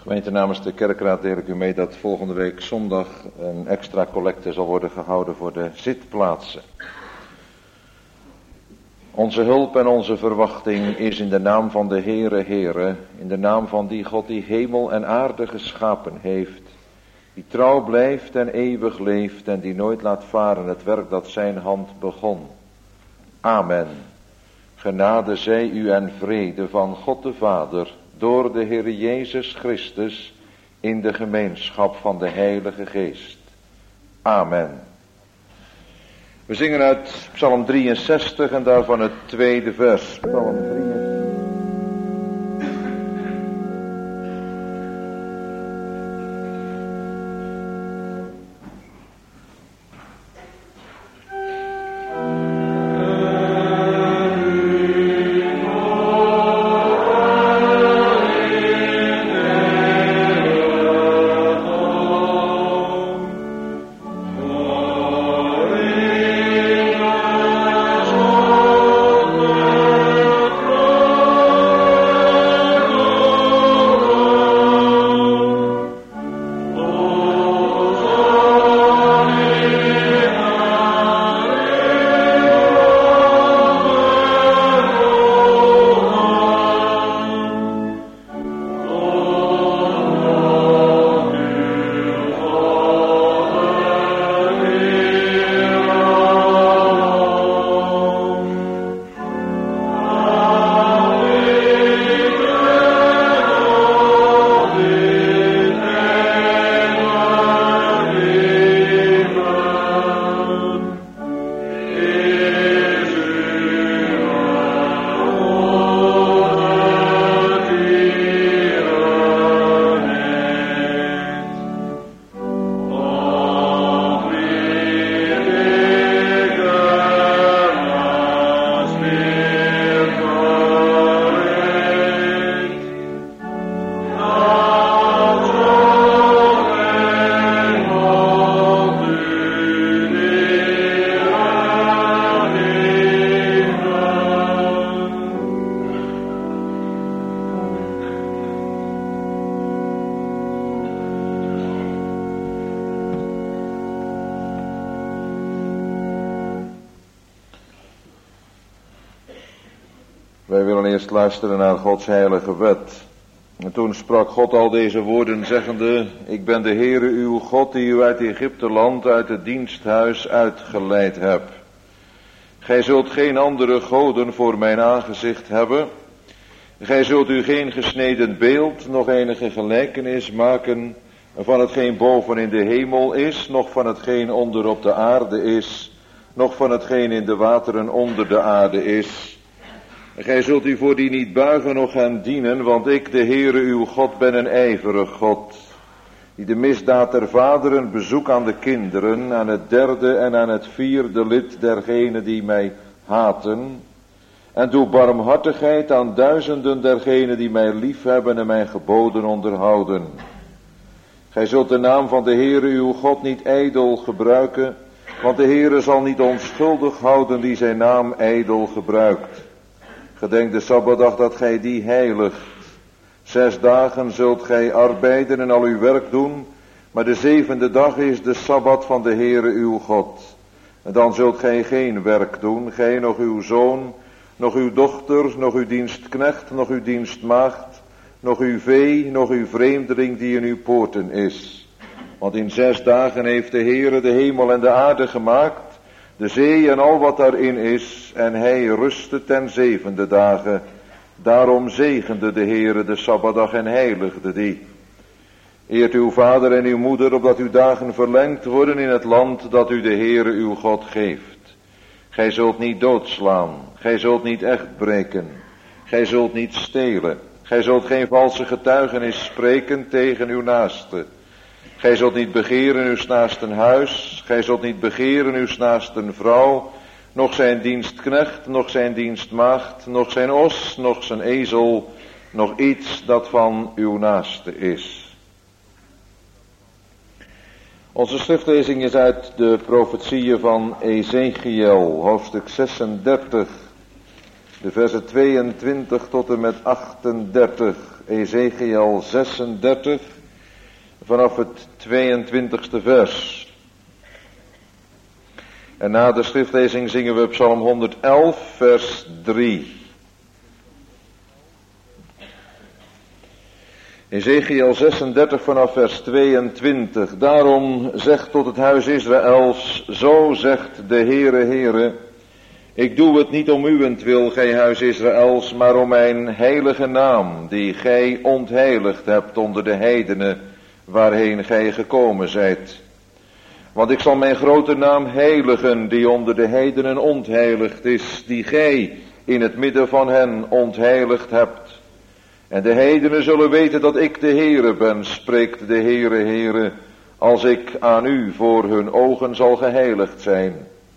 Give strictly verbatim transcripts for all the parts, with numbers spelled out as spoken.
Gemeente, namens de kerkraad deel ik u mee dat volgende week zondag een extra collecte zal worden gehouden voor de zitplaatsen. Onze hulp en onze verwachting is in de naam van de Heere Heere, in de naam van die God die hemel en aarde geschapen heeft, die trouw blijft en eeuwig leeft en die nooit laat varen het werk dat zijn hand begon. Amen. Genade zij u en vrede van God de Vader, door de Heer Jezus Christus, in de gemeenschap van de Heilige Geest. Amen. We zingen uit Psalm drieënzestig en daarvan het tweede vers. Psalm drieënzestig. Wij willen eerst luisteren naar Gods heilige wet. En toen sprak God al deze woorden zeggende: Ik ben de Heere uw God die u uit Egypte land, uit het diensthuis uitgeleid heb. Gij zult geen andere goden voor mijn aangezicht hebben. Gij zult u geen gesneden beeld, nog enige gelijkenis maken van hetgeen boven in de hemel is, nog van hetgeen onder op de aarde is, nog van hetgeen in de wateren onder de aarde is. Gij zult u voor die niet buigen, noch hen dienen, want ik, de Heere uw God, ben een ijverig God, die de misdaad der vaderen bezoek aan de kinderen, aan het derde en aan het vierde lid dergenen die mij haten, en doe barmhartigheid aan duizenden dergenen die mij liefhebben en mijn geboden onderhouden. Gij zult de naam van de Heere uw God niet ijdel gebruiken, want de Heere zal niet onschuldig houden die zijn naam ijdel gebruikt. Gedenk de Sabbatdag dat gij die heiligt. Zes dagen zult gij arbeiden en al uw werk doen, maar de zevende dag is de Sabbat van de Heere uw God. En dan zult gij geen werk doen, gij nog uw zoon, nog uw dochter, nog uw dienstknecht, nog uw dienstmaagd, nog uw vee, nog uw vreemdeling die in uw poorten is. Want in zes dagen heeft de Heere de hemel en de aarde gemaakt, de zee en al wat daarin is, en hij rustte ten zevende dagen. Daarom zegende de Heere de Sabbatdag en heiligde die. Eert uw vader en uw moeder, opdat uw dagen verlengd worden in het land dat u de Heere uw God geeft. Gij zult niet doodslaan, gij zult niet echt breken, gij zult niet stelen, gij zult geen valse getuigenis spreken tegen uw naaste. Gij zult niet begeren uw naasten huis, gij zult niet begeren uw naasten vrouw, noch zijn dienstknecht, noch zijn dienstmaagd, noch zijn os, noch zijn ezel, nog iets dat van uw naaste is. Onze schriftlezing is uit de profetieën van Ezechiel, hoofdstuk zesendertig. De versen tweeëntwintig tot en met achtendertig. Ezekiel zesendertig. Vanaf het tweeëntwintigste vers. En na de schriftlezing zingen we Psalm honderdelf vers drie. Ezekiel zesendertig vanaf vers tweeëntwintig. Daarom zegt tot het huis Israëls, zo zegt de Heere, Heere, ik doe het niet om uwentwil, gij huis Israëls, maar om mijn heilige naam, die gij ontheiligd hebt onder de heidenen, waarheen gij gekomen zijt. Want ik zal mijn grote naam heiligen, die onder de heidenen ontheiligd is, die gij in het midden van hen ontheiligd hebt. En de heidenen zullen weten dat ik de Heere ben, spreekt de Heere, Heere, als ik aan u voor hun ogen zal geheiligd zijn.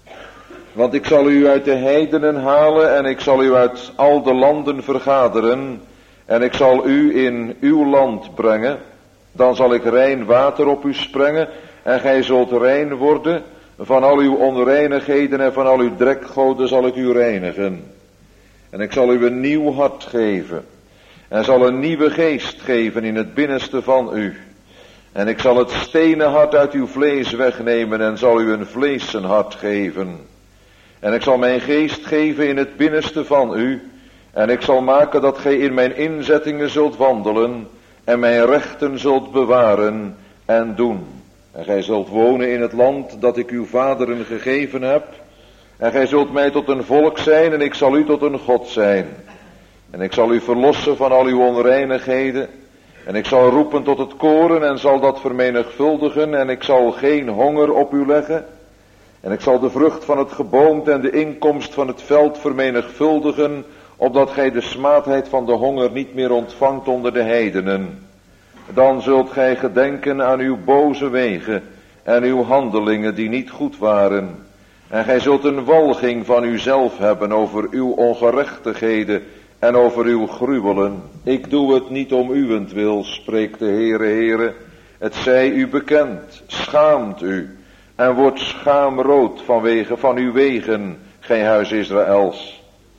Want ik zal u uit de heidenen halen en ik zal u uit al de landen vergaderen en ik zal u in uw land brengen. Dan zal ik rein water op u sprengen en gij zult rein worden. Van al uw onreinigheden en van al uw drekgoden zal ik u reinigen. En ik zal u een nieuw hart geven. En zal een nieuwe geest geven in het binnenste van u. En ik zal het stenen hart uit uw vlees wegnemen en zal u een vleesen hart geven. En ik zal mijn geest geven in het binnenste van u. En ik zal maken dat gij in mijn inzettingen zult wandelen. En mijn rechten zult bewaren en doen. En gij zult wonen in het land dat ik uw vaderen gegeven heb. En gij zult mij tot een volk zijn en ik zal u tot een God zijn. En ik zal u verlossen van al uw onreinigheden. En ik zal roepen tot het koren en zal dat vermenigvuldigen. En ik zal geen honger op u leggen. En ik zal de vrucht van het geboomte en de inkomst van het veld vermenigvuldigen, opdat gij de smaadheid van de honger niet meer ontvangt onder de heidenen. Dan zult gij gedenken aan uw boze wegen en uw handelingen die niet goed waren. En gij zult een walging van uzelf hebben over uw ongerechtigheden en over uw gruwelen. Ik doe het niet om uwentwil, spreekt de Heere, Heere. Het zij u bekend, schaamt u. En wordt schaamrood vanwege van uw wegen, gij huis Israëls.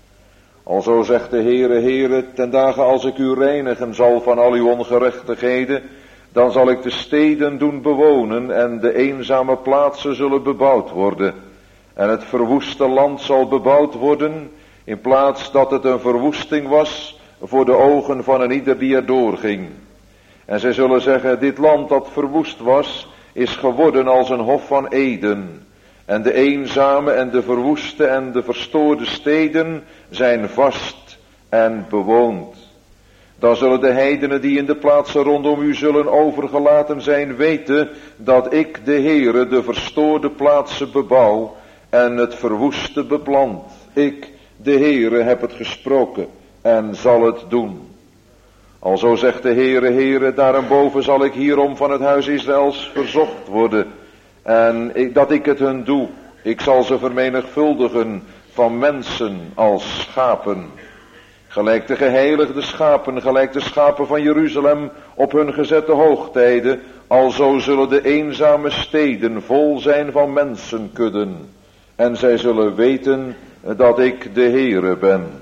Alzo zegt de Heere, Heere, ten dagen als ik u reinigen zal van al uw ongerechtigheden, dan zal ik de steden doen bewonen en de eenzame plaatsen zullen bebouwd worden. En het verwoeste land zal bebouwd worden, in plaats dat het een verwoesting was voor de ogen van een ieder die er doorging. En zij zullen zeggen, dit land dat verwoest was, is geworden als een hof van Eden. En de eenzame en de verwoeste en de verstoorde steden zijn vast en bewoond. Dan zullen de heidenen die in de plaatsen rondom u zullen overgelaten zijn weten dat ik de Heere de verstoorde plaatsen bebouw en het verwoeste beplant. Ik, de Heere, heb het gesproken en zal het doen. Alzo zegt de Heere, Heere, daarenboven zal ik hierom van het huis Israëls verzocht worden. En ik, dat ik het hun doe. Ik zal ze vermenigvuldigen van mensen als schapen. Gelijk de geheiligde schapen, gelijk de schapen van Jeruzalem op hun gezette hoogtijden. Alzo zullen de eenzame steden vol zijn van mensenkudden. En zij zullen weten dat ik de Heere ben.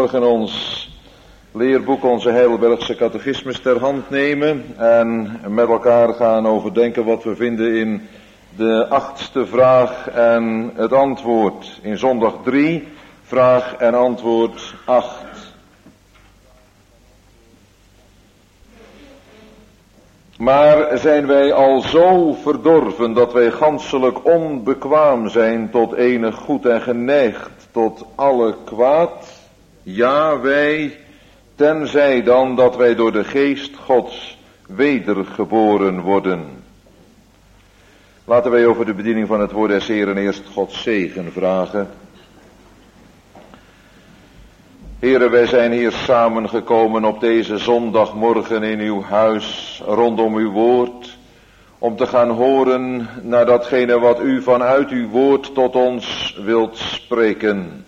vanmorgen ons leerboek, onze Heidelbergse catechismus ter hand nemen en met elkaar gaan overdenken wat we vinden in de achtste vraag en het antwoord. In zondag drie, vraag en antwoord acht. Maar zijn wij al zo verdorven dat wij ganselijk onbekwaam zijn tot enig goed en geneigd tot alle kwaad? Ja, wij, tenzij dan dat wij door de geest Gods wedergeboren worden. Laten wij over de bediening van het woord des Heeren eerst Gods zegen vragen. Heren, wij zijn hier samengekomen op deze zondagmorgen in uw huis, rondom uw woord, om te gaan horen naar datgene wat u vanuit uw woord tot ons wilt spreken.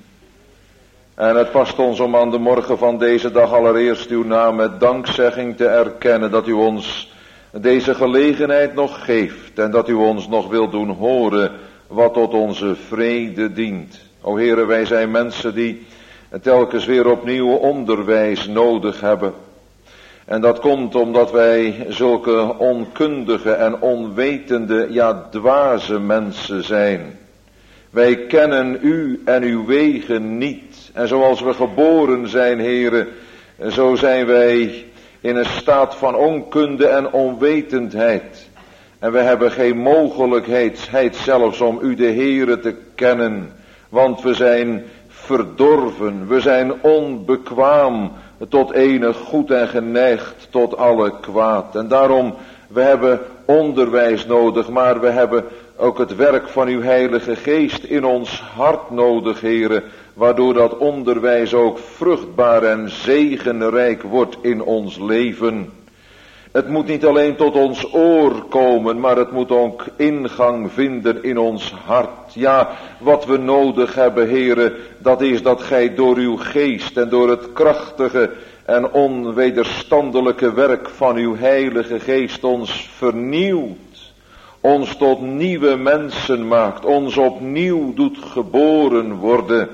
En het past ons om aan de morgen van deze dag allereerst uw naam met dankzegging te erkennen dat u ons deze gelegenheid nog geeft en dat u ons nog wilt doen horen wat tot onze vrede dient. O Heren, wij zijn mensen die telkens weer opnieuw onderwijs nodig hebben. En dat komt omdat wij zulke onkundige en onwetende, ja dwaze mensen zijn. Wij kennen u en uw wegen niet. En zoals we geboren zijn, Heren, zo zijn wij in een staat van onkunde en onwetendheid. En we hebben geen mogelijkheid zelfs om u de Heere te kennen. Want we zijn verdorven, we zijn onbekwaam tot enig goed en geneigd tot alle kwaad. En daarom, we hebben onderwijs nodig, maar we hebben ook het werk van uw Heilige Geest in ons hart nodig, Heere, waardoor dat onderwijs ook vruchtbaar en zegenrijk wordt in ons leven. Het moet niet alleen tot ons oor komen, maar het moet ook ingang vinden in ons hart. Ja, wat we nodig hebben, Heere, dat is dat gij door uw geest en door het krachtige en onwederstandelijke werk van uw Heilige Geest ons vernieuwt. Ons tot nieuwe mensen maakt, ons opnieuw doet geboren worden.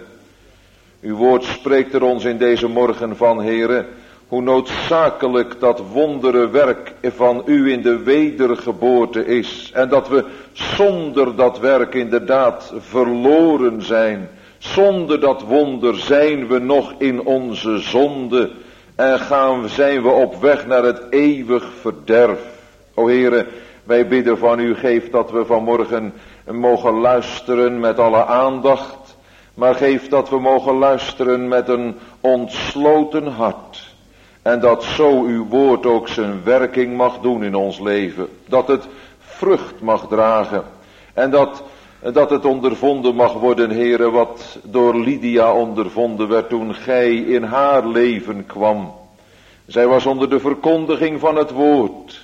Uw woord spreekt er ons in deze morgen van, Heere, hoe noodzakelijk dat wondere werk van u in de wedergeboorte is. En dat we zonder dat werk inderdaad verloren zijn. Zonder dat wonder zijn we nog in onze zonde. En gaan, zijn we op weg naar het eeuwig verderf. O Heere, wij bidden van u, geef dat we vanmorgen mogen luisteren met alle aandacht. Maar geef dat we mogen luisteren met een ontsloten hart. En dat zo uw woord ook zijn werking mag doen in ons leven. Dat het vrucht mag dragen. En dat, dat het ondervonden mag worden, Heere, wat door Lydia ondervonden werd toen gij in haar leven kwam. Zij was onder de verkondiging van het woord.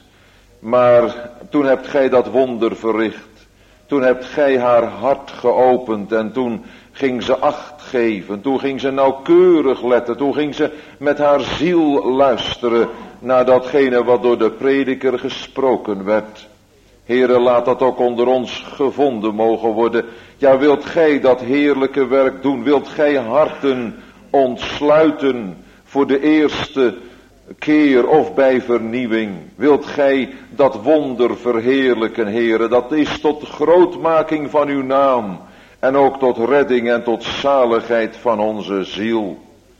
Maar toen hebt gij dat wonder verricht. Toen hebt gij haar hart geopend en toen ging ze acht geven. Toen ging ze nauwkeurig letten. Toen ging ze met haar ziel luisteren naar datgene wat door de prediker gesproken werd. Heere, laat dat ook onder ons gevonden mogen worden. Ja, wilt gij dat heerlijke werk doen? Wilt gij harten ontsluiten voor de eerste keer of bij vernieuwing? Wilt gij dat wonder verheerlijken, Heere? Dat is tot grootmaking van uw naam. En ook tot redding en tot zaligheid van onze ziel.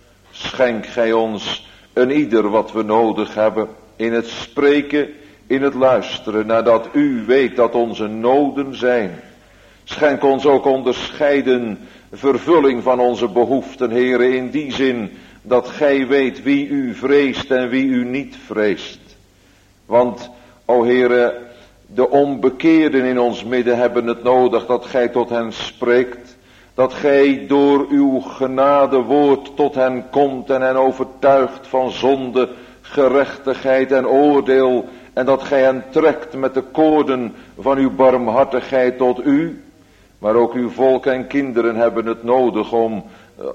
Schenk gij ons een ieder wat we nodig hebben. In het spreken, in het luisteren. Nadat u weet dat onze noden zijn. Schenk ons ook onderscheiden vervulling van onze behoeften, Heere. In die zin dat gij weet wie u vreest en wie u niet vreest. Want, o Heere, de onbekeerden in ons midden hebben het nodig dat gij tot hen spreekt. Dat gij door uw genadewoord tot hen komt en hen overtuigt van zonde, gerechtigheid en oordeel. En dat gij hen trekt met de koorden van uw barmhartigheid tot u. Maar ook uw volk en kinderen hebben het nodig om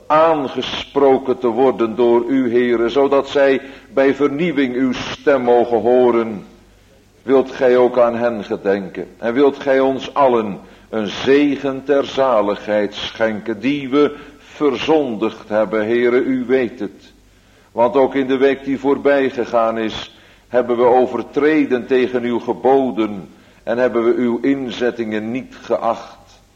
aangesproken te worden door u, Heere. Zodat zij bij vernieuwing uw stem mogen horen. Wilt gij ook aan hen gedenken. En wilt gij ons allen een zegen ter zaligheid schenken. Die we verzondigd hebben. Heere, u weet het. Want ook in de week die voorbij gegaan is, hebben we overtreden tegen uw geboden en hebben we uw inzettingen niet geacht.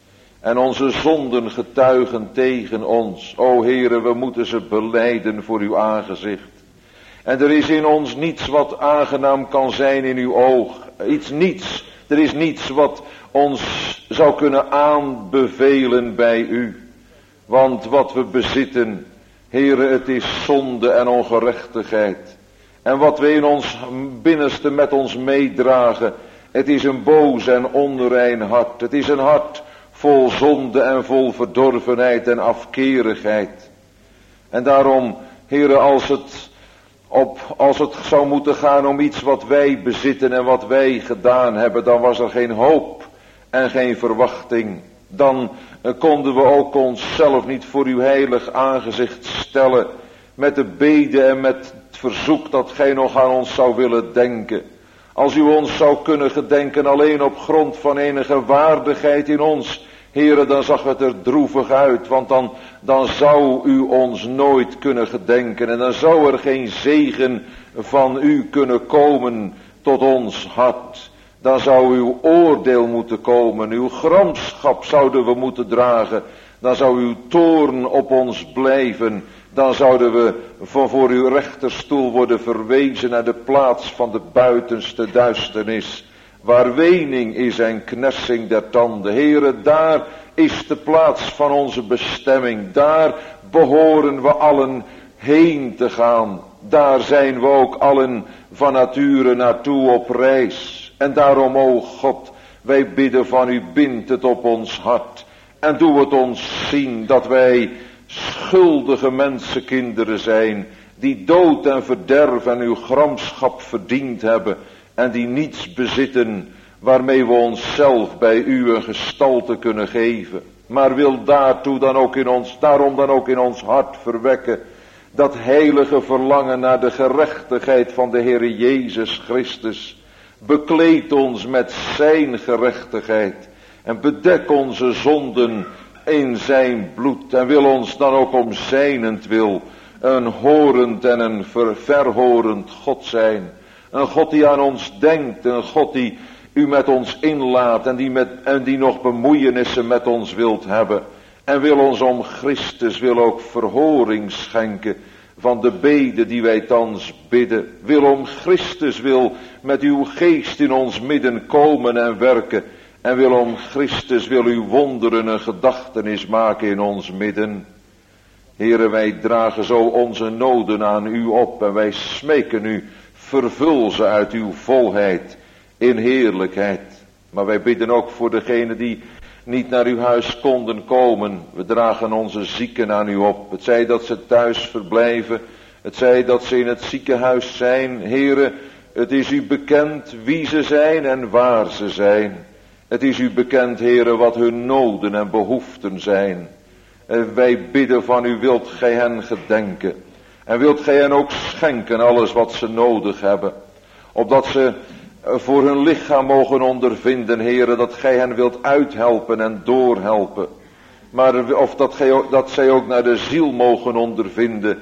En onze zonden getuigen tegen ons. O Heere, we moeten ze belijden voor uw aangezicht. En er is in ons niets wat aangenaam kan zijn in uw oog. Iets niets. Er is niets wat ons zou kunnen aanbevelen bij u. Want wat we bezitten, Heere, het is zonde en ongerechtigheid. En wat we in ons binnenste met ons meedragen, het is een boos en onrein hart. Het is een hart vol zonde en vol verdorvenheid en afkerigheid. En daarom, Heere, als het, op, als het zou moeten gaan om iets wat wij bezitten en wat wij gedaan hebben, dan was er geen hoop en geen verwachting. Dan uh, konden we ook onszelf niet voor uw heilig aangezicht stellen met de bede en met het verzoek dat gij nog aan ons zou willen denken. Als u ons zou kunnen gedenken alleen op grond van enige waardigheid in ons, Heere, dan zag het er droevig uit, want dan, dan zou u ons nooit kunnen gedenken en dan zou er geen zegen van u kunnen komen tot ons hart. Dan zou uw oordeel moeten komen, uw gramschap zouden we moeten dragen, dan zou uw toorn op ons blijven, dan zouden we van voor uw rechterstoel worden verwezen naar de plaats van de buitenste duisternis, waar wening is en knersing der tanden. Heere, daar is de plaats van onze bestemming, daar behoren we allen heen te gaan, daar zijn we ook allen van nature naartoe op reis. En daarom, o God, wij bidden van u, bind het op ons hart en doe het ons zien dat wij schuldige mensenkinderen zijn, die dood en verderf en uw gramschap verdiend hebben en die niets bezitten waarmee we onszelf bij u een gestalte kunnen geven. Maar wil daartoe dan ook in ons, daarom dan ook in ons hart verwekken dat heilige verlangen naar de gerechtigheid van de Heere Jezus Christus. Bekleed ons met zijn gerechtigheid en bedek onze zonden in zijn bloed en wil ons dan ook om zijnentwil een horend en een ver, verhorend God zijn. Een God die aan ons denkt, een God die u met ons inlaat en die, met, en die nog bemoeienissen met ons wilt hebben. En wil ons om Christus, wil ook verhoring schenken van de bede die wij thans bidden. Wil om Christus, wil met uw geest in ons midden komen en werken. En wil om Christus, wil uw wonderen een gedachtenis maken in ons midden. Heere, wij dragen zo onze noden aan u op en wij smeken u, vervul ze uit uw volheid in heerlijkheid. Maar wij bidden ook voor degenen die niet naar uw huis konden komen. We dragen onze zieken aan u op. Het zij dat ze thuis verblijven, het zij dat ze in het ziekenhuis zijn. Heere, het is u bekend wie ze zijn en waar ze zijn. Het is u bekend, Heere, wat hun noden en behoeften zijn. En wij bidden van u, wilt gij hen gedenken. En wilt gij hen ook schenken alles wat ze nodig hebben. Opdat ze voor hun lichaam mogen ondervinden, Heere, dat gij hen wilt uithelpen en doorhelpen. Maar of dat, gij, dat zij ook naar de ziel mogen ondervinden,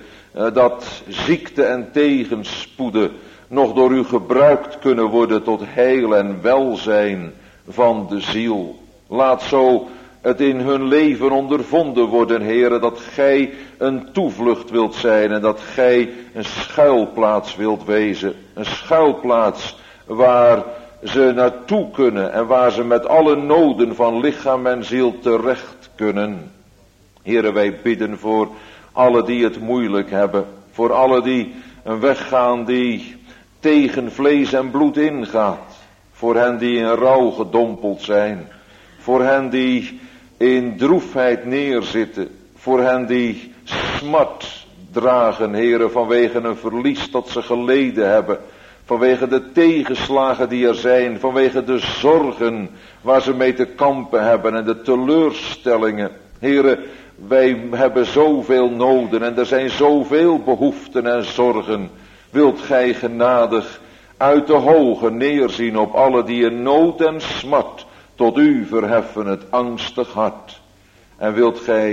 dat ziekte en tegenspoeden nog door u gebruikt kunnen worden tot heil en welzijn van de ziel. Laat zo het in hun leven ondervonden worden, Heere, dat gij een toevlucht wilt zijn en dat gij een schuilplaats wilt wezen. Een schuilplaats waar ze naartoe kunnen en waar ze met alle noden van lichaam en ziel terecht kunnen. Heere, wij bidden voor alle die het moeilijk hebben, voor alle die een weg gaan die tegen vlees en bloed ingaat, voor hen die in rouw gedompeld zijn, voor hen die in droefheid neerzitten, voor hen die smart dragen, Heere, vanwege een verlies dat ze geleden hebben, vanwege de tegenslagen die er zijn, vanwege de zorgen waar ze mee te kampen hebben en de teleurstellingen. Heere, wij hebben zoveel noden en er zijn zoveel behoeften en zorgen. Wilt gij genadig uit de hoge neerzien op alle die in nood en smart tot u verheffen het angstig hart. En wilt gij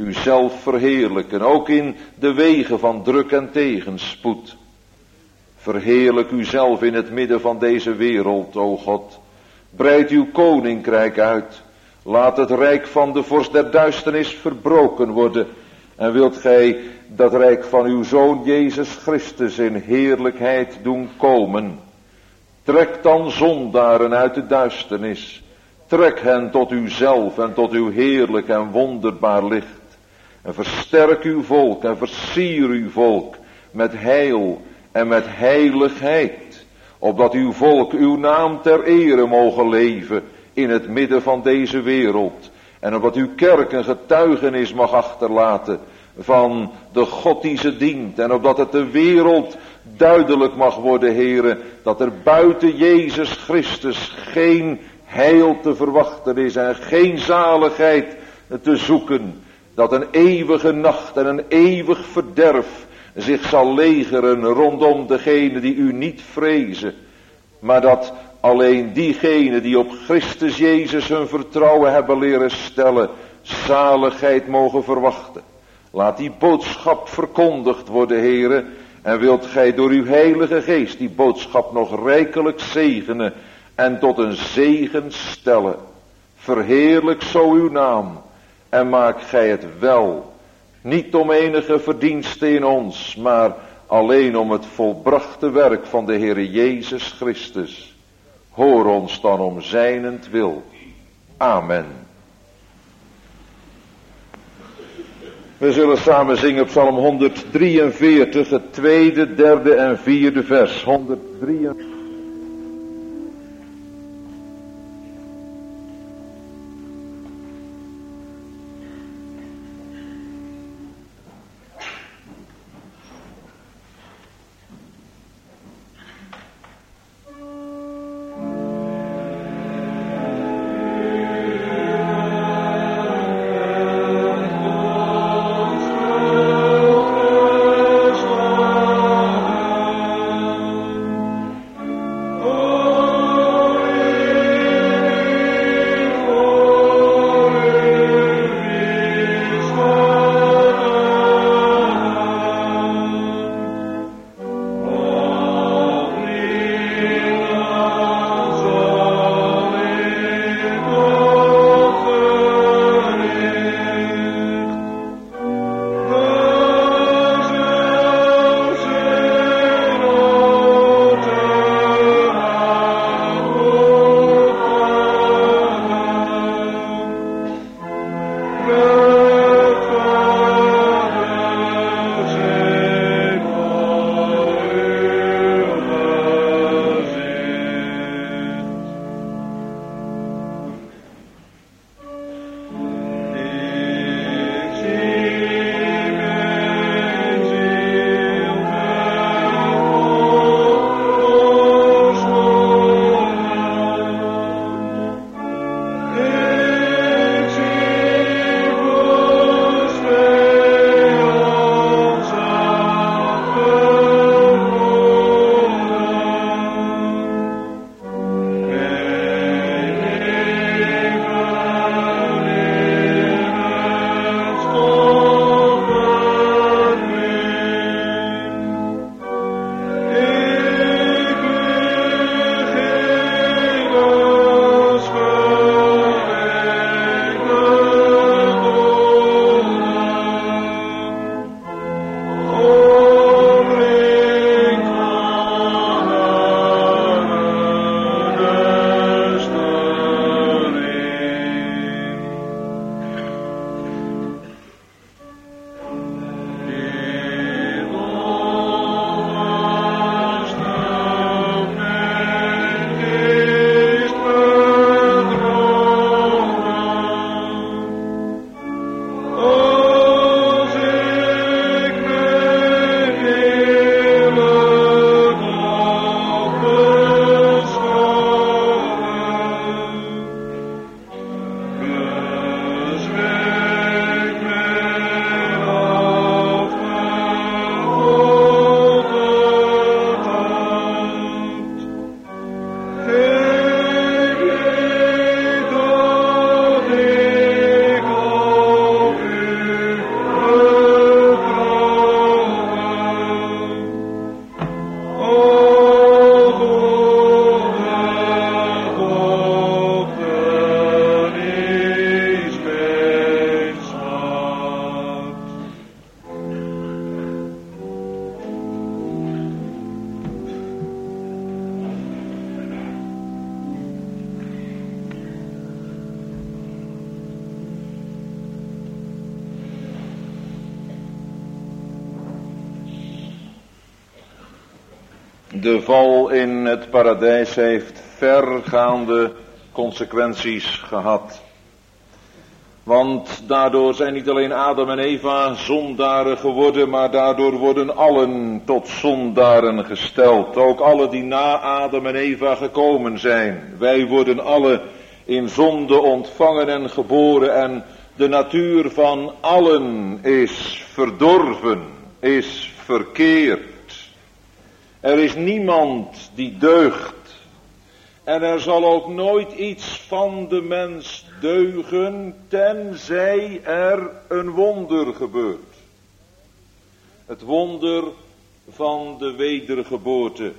uzelf verheerlijken, ook in de wegen van druk en tegenspoed. Verheerlijk uzelf in het midden van deze wereld, o God. Breid uw koninkrijk uit. Laat het rijk van de vorst der duisternis verbroken worden. En wilt gij dat rijk van uw Zoon Jezus Christus in heerlijkheid doen komen. Trek dan zondaren uit de duisternis. Trek hen tot uzelf en tot uw heerlijk en wonderbaar licht. En versterk uw volk en versier uw volk met heil en met heiligheid. Opdat uw volk uw naam ter ere mogen leven in het midden van deze wereld. En opdat uw kerk een getuigenis mag achterlaten van de God die ze dient. En opdat het de wereld duidelijk mag worden, Heere, dat er buiten Jezus Christus geen heil te verwachten is en geen zaligheid te zoeken. Dat een eeuwige nacht en een eeuwig verderf zich zal legeren rondom degenen die u niet vrezen. Maar dat alleen diegenen die op Christus Jezus hun vertrouwen hebben leren stellen, zaligheid mogen verwachten. Laat die boodschap verkondigd worden, Heere. En wilt gij door uw heilige geest die boodschap nog rijkelijk zegenen en tot een zegen stellen. Verheerlijk zo uw naam en maak gij het wel. Niet om enige verdienste in ons, maar alleen om het volbrachte werk van de Heere Jezus Christus. Hoor ons dan om zijnentwil. Amen. We zullen samen zingen Psalm honderddrieënveertig, het tweede, derde en vierde vers. honderddrieënveertig. De val in het paradijs heeft vergaande consequenties gehad. Want daardoor zijn niet alleen Adam en Eva zondaren geworden, maar daardoor worden allen tot zondaren gesteld. Ook alle die na Adam en Eva gekomen zijn. Wij worden alle in zonde ontvangen en geboren en de natuur van allen is verdorven, is verkeerd. Er is niemand die deugt. En er zal ook nooit iets van de mens deugen, tenzij er een wonder gebeurt. Het wonder van de wedergeboorte.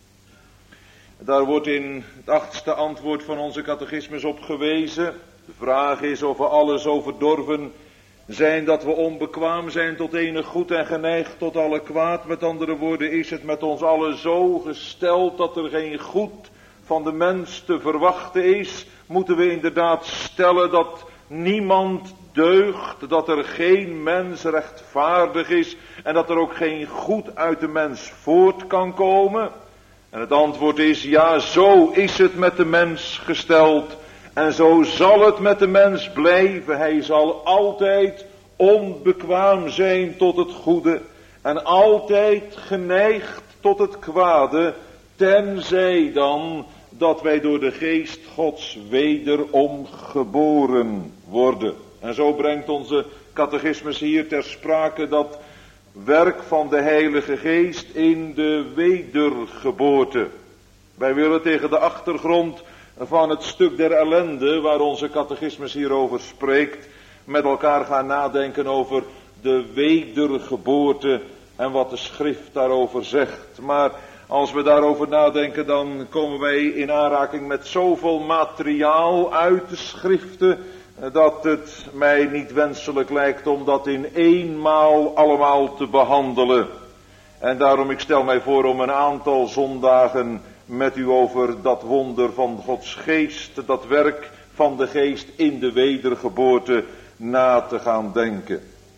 Daar wordt in het achtste antwoord van onze catechismus op gewezen. De vraag is of we alle zo verdorven zijn dat we onbekwaam zijn tot enig goed en geneigd tot alle kwaad. Met andere woorden, is het met ons allen zo gesteld dat er geen goed van de mens te verwachten is? Moeten we inderdaad stellen dat niemand deugt, dat er geen mens rechtvaardig is en dat er ook geen goed uit de mens voort kan komen? En het antwoord is ja, zo is het met de mens gesteld. En zo zal het met de mens blijven. Hij zal altijd onbekwaam zijn tot het goede en altijd geneigd tot het kwade, tenzij dan dat wij door de geest Gods wederom geboren worden. En zo brengt onze catechismus hier ter sprake dat werk van de Heilige Geest in de wedergeboorte. Wij willen tegen de achtergrond van het stuk der ellende waar onze catechismus hierover spreekt, met elkaar gaan nadenken over de wedergeboorte en wat de schrift daarover zegt. Maar als we daarover nadenken, dan komen wij in aanraking met zoveel materiaal uit de schriften, dat het mij niet wenselijk lijkt om dat in eenmaal allemaal te behandelen. En daarom, ik stel mij voor om een aantal zondagen met u over dat wonder van Gods geest, dat werk van de geest in de wedergeboorte na te gaan denken.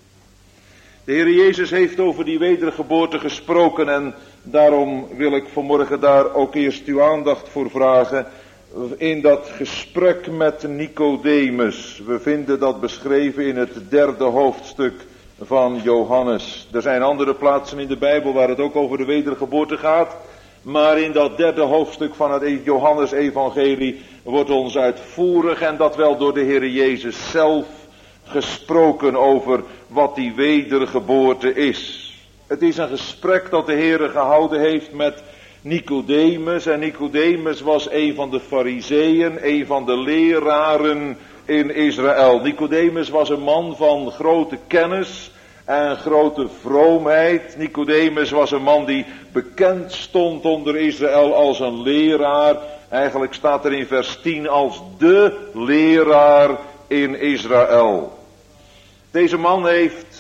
De Heer Jezus heeft over die wedergeboorte gesproken en daarom wil ik vanmorgen daar ook eerst uw aandacht voor vragen. In dat gesprek met Nicodemus, we vinden dat beschreven in het derde hoofdstuk van Johannes. Er zijn andere plaatsen in de Bijbel waar het ook over de wedergeboorte gaat. Maar in dat derde hoofdstuk van het Johannes-evangelie wordt ons uitvoerig en dat wel door de Heer Jezus zelf gesproken over wat die wedergeboorte is. Het is een gesprek dat de Heer gehouden heeft met Nicodemus. En Nicodemus was een van de Farizeeën, een van de leraren in Israël. Nicodemus was een man van grote kennis en grote vroomheid. Nicodemus was een man die bekend stond onder Israël als een leraar. Eigenlijk staat er in vers tien als de leraar in Israël. Deze man heeft,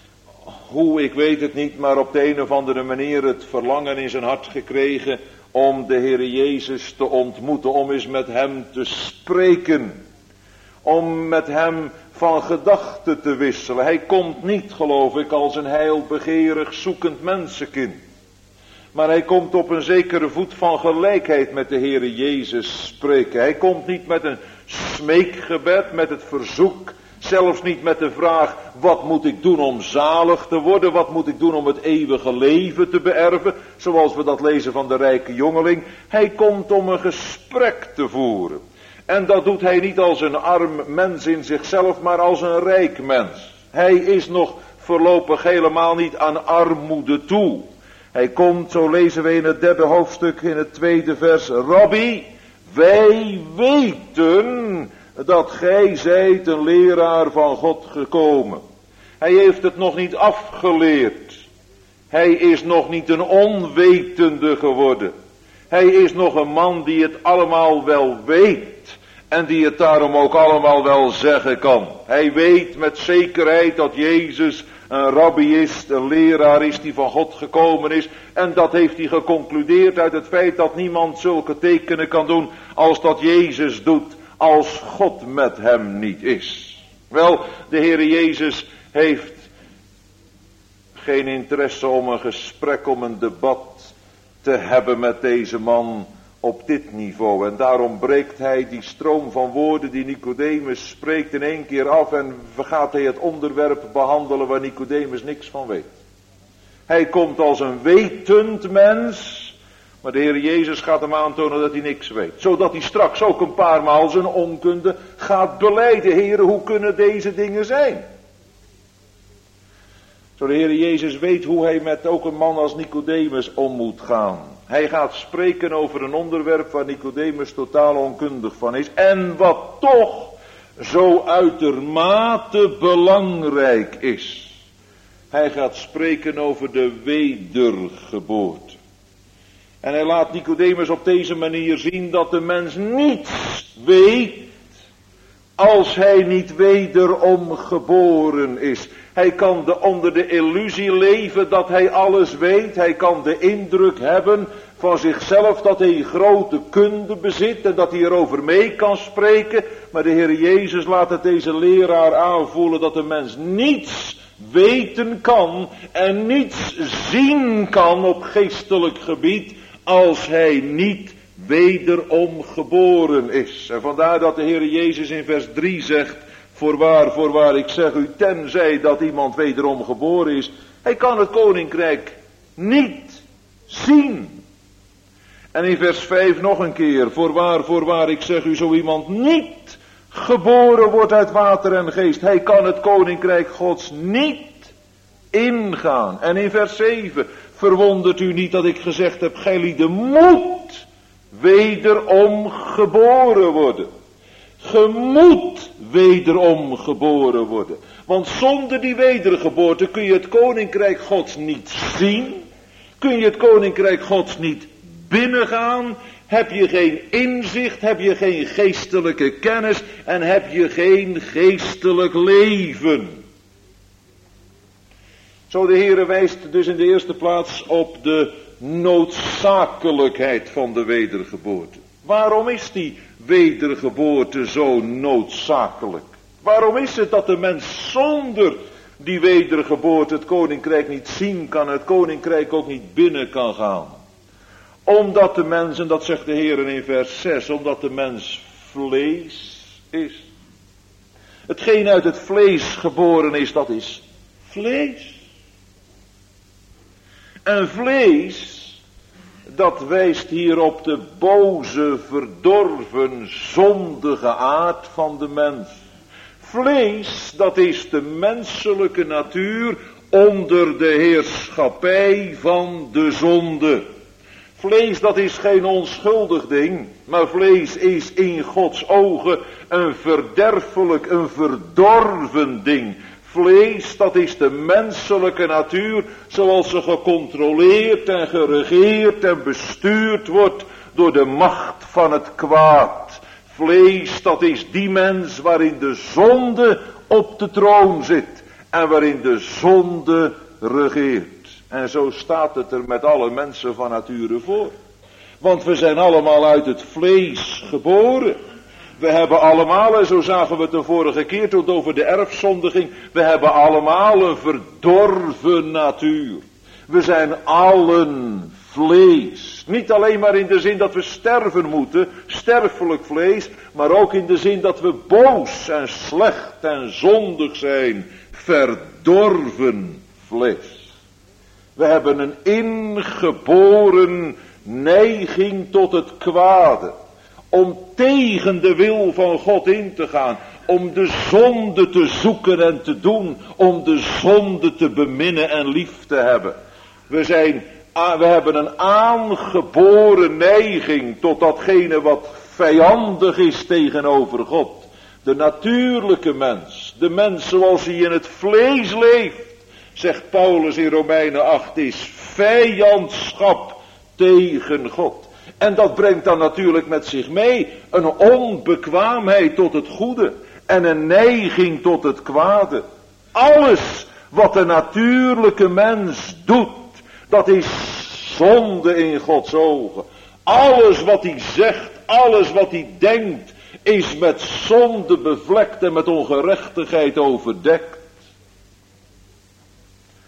hoe ik weet het niet, maar op de een of andere manier het verlangen in zijn hart gekregen om de Heer Jezus te ontmoeten, om eens met hem te spreken, om met hem van gedachten te wisselen. Hij komt niet, geloof ik, als een heilbegeerig zoekend mensenkind, maar hij komt op een zekere voet van gelijkheid met de Heer Jezus spreken. Hij komt niet met een smeekgebed, met het verzoek, zelfs niet met de vraag, wat moet ik doen om zalig te worden? Wat moet ik doen om het eeuwige leven te beërven? Zoals we dat lezen van de rijke jongeling. Hij komt om een gesprek te voeren. En dat doet hij niet als een arm mens in zichzelf, maar als een rijk mens. Hij is nog voorlopig helemaal niet aan armoede toe. Hij komt, zo lezen we in het derde hoofdstuk, in het tweede vers, Rabbi, wij weten dat gij zijt een leraar van God gekomen. Hij heeft het nog niet afgeleerd. Hij is nog niet een onwetende geworden. Hij is nog een man die het allemaal wel weet. En die het daarom ook allemaal wel zeggen kan. Hij weet met zekerheid dat Jezus een rabbi is, een leraar is die van God gekomen is. En dat heeft hij geconcludeerd uit het feit dat niemand zulke tekenen kan doen als dat Jezus doet, als God met hem niet is. Wel, de Heer Jezus heeft geen interesse om een gesprek, om een debat te hebben met deze man op dit niveau. En daarom breekt hij die stroom van woorden die Nicodemus spreekt in één keer af en gaat hij het onderwerp behandelen waar Nicodemus niks van weet. Hij komt als een wetend mens, maar de Heer Jezus gaat hem aantonen dat hij niks weet. Zodat hij straks ook een paar maal zijn onkunde gaat belijden. Heere, hoe kunnen deze dingen zijn? Zo de Heer Jezus weet hoe hij met ook een man als Nicodemus om moet gaan. Hij gaat spreken over een onderwerp waar Nicodemus totaal onkundig van is. En wat toch zo uitermate belangrijk is. Hij gaat spreken over de wedergeboorte. En hij laat Nicodemus op deze manier zien dat de mens niets weet als hij niet wederom geboren is. Hij kan de, onder de illusie leven dat hij alles weet. Hij kan de indruk hebben van zichzelf dat hij grote kunde bezit en dat hij erover mee kan spreken. Maar de Heer Jezus laat het deze leraar aanvoelen dat de mens niets weten kan en niets zien kan op geestelijk gebied als hij niet wederom geboren is. En vandaar dat de Heer Jezus in vers drie zegt, voorwaar, voorwaar, ik zeg u, tenzij dat iemand wederom geboren is, hij kan het koninkrijk niet zien. En in vers vijf nog een keer, voorwaar, voorwaar, ik zeg u, zo iemand niet geboren wordt uit water en geest, hij kan het koninkrijk Gods niet ingaan. En in vers zeven, verwondert u niet dat ik gezegd heb, gij lieden moet wederom geboren worden. Ge moet wederom geboren worden. Want zonder die wedergeboorte kun je het koninkrijk Gods niet zien. Kun je het koninkrijk Gods niet binnengaan. Heb je geen inzicht, heb je geen geestelijke kennis en heb je geen geestelijk leven. Zo de Heere wijst dus in de eerste plaats op de noodzakelijkheid van de wedergeboorte. Waarom is die wedergeboorte zo noodzakelijk? Waarom is het dat de mens zonder die wedergeboorte het koninkrijk niet zien kan, het koninkrijk ook niet binnen kan gaan? Omdat de mens, en dat zegt de Heer in vers zes, omdat de mens vlees is. Hetgeen uit het vlees geboren is, dat is vlees. En vlees, dat wijst hier op de boze, verdorven, zondige aard van de mens. Vlees, dat is de menselijke natuur onder de heerschappij van de zonde. Vlees, dat is geen onschuldig ding, maar vlees is in Gods ogen een verderfelijk, een verdorven ding. Vlees, dat is de menselijke natuur, zoals ze gecontroleerd en geregeerd en bestuurd wordt door de macht van het kwaad. Vlees, dat is die mens waarin de zonde op de troon zit en waarin de zonde regeert. En zo staat het er met alle mensen van nature voor. Want we zijn allemaal uit het vlees geboren. We hebben allemaal, en zo zagen we het de vorige keer tot over de erfzondiging, we hebben allemaal een verdorven natuur. We zijn allen vlees. Niet alleen maar in de zin dat we sterven moeten, sterfelijk vlees, maar ook in de zin dat we boos en slecht en zondig zijn, verdorven vlees. We hebben een ingeboren neiging tot het kwade. Om tegen de wil van God in te gaan. Om de zonde te zoeken en te doen. Om de zonde te beminnen en lief te hebben. We zijn, we hebben een aangeboren neiging tot datgene wat vijandig is tegenover God. De natuurlijke mens. De mens zoals hij in het vlees leeft. Zegt Paulus in Romeinen acht, is vijandschap tegen God. En dat brengt dan natuurlijk met zich mee een onbekwaamheid tot het goede en een neiging tot het kwade. Alles wat de natuurlijke mens doet, dat is zonde in Gods ogen. Alles wat hij zegt, alles wat hij denkt, is met zonde bevlekt en met ongerechtigheid overdekt.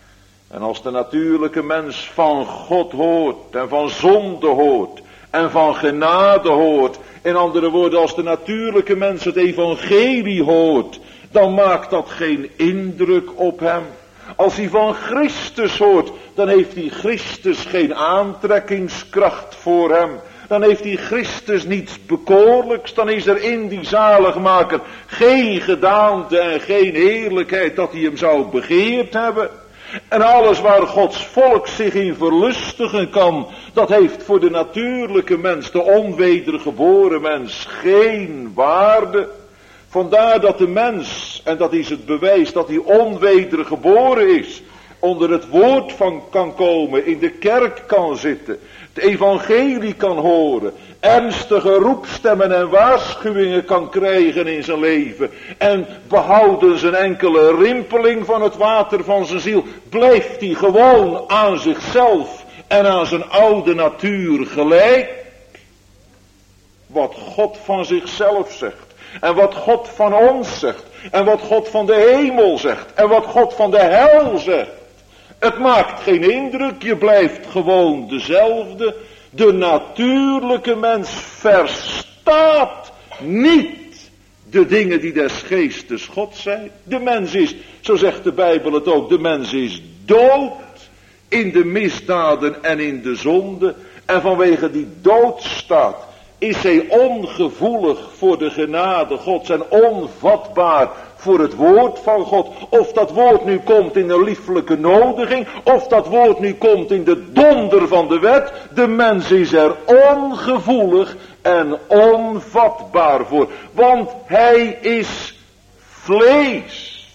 En als de natuurlijke mens van God hoort en van zonde hoort en van genade hoort, in andere woorden, als de natuurlijke mens het evangelie hoort, dan maakt dat geen indruk op hem. Als hij van Christus hoort, dan heeft hij Christus geen aantrekkingskracht voor hem. Dan heeft hij Christus niets bekoorlijks. Dan is er in die zaligmaker geen gedaante en geen heerlijkheid dat hij hem zou begeerd hebben. En alles waar Gods volk zich in verlustigen kan, dat heeft voor de natuurlijke mens, de onwedergeboren mens, geen waarde. Vandaar dat de mens, en dat is het bewijs dat hij onwedergeboren is, onder het woord van kan komen, in de kerk kan zitten, het evangelie kan horen, ernstige roepstemmen en waarschuwingen kan krijgen in zijn leven, en behouden zijn enkele rimpeling van het water van zijn ziel, blijft hij gewoon aan zichzelf en aan zijn oude natuur gelijk. Wat God van zichzelf zegt, en wat God van ons zegt, en wat God van de hemel zegt, en wat God van de hel zegt. Het maakt geen indruk, je blijft gewoon dezelfde. De natuurlijke mens verstaat niet de dingen die des geestes God zijn. De mens is, zo zegt de Bijbel het ook, de mens is dood in de misdaden en in de zonde. En vanwege die doodstaat is hij ongevoelig voor de genade Gods en onvatbaar voor het woord van God. Of dat woord nu komt in een lieflijke nodiging, of dat woord nu komt in de donder van de wet. De mens is er ongevoelig en onvatbaar voor, want hij is vlees.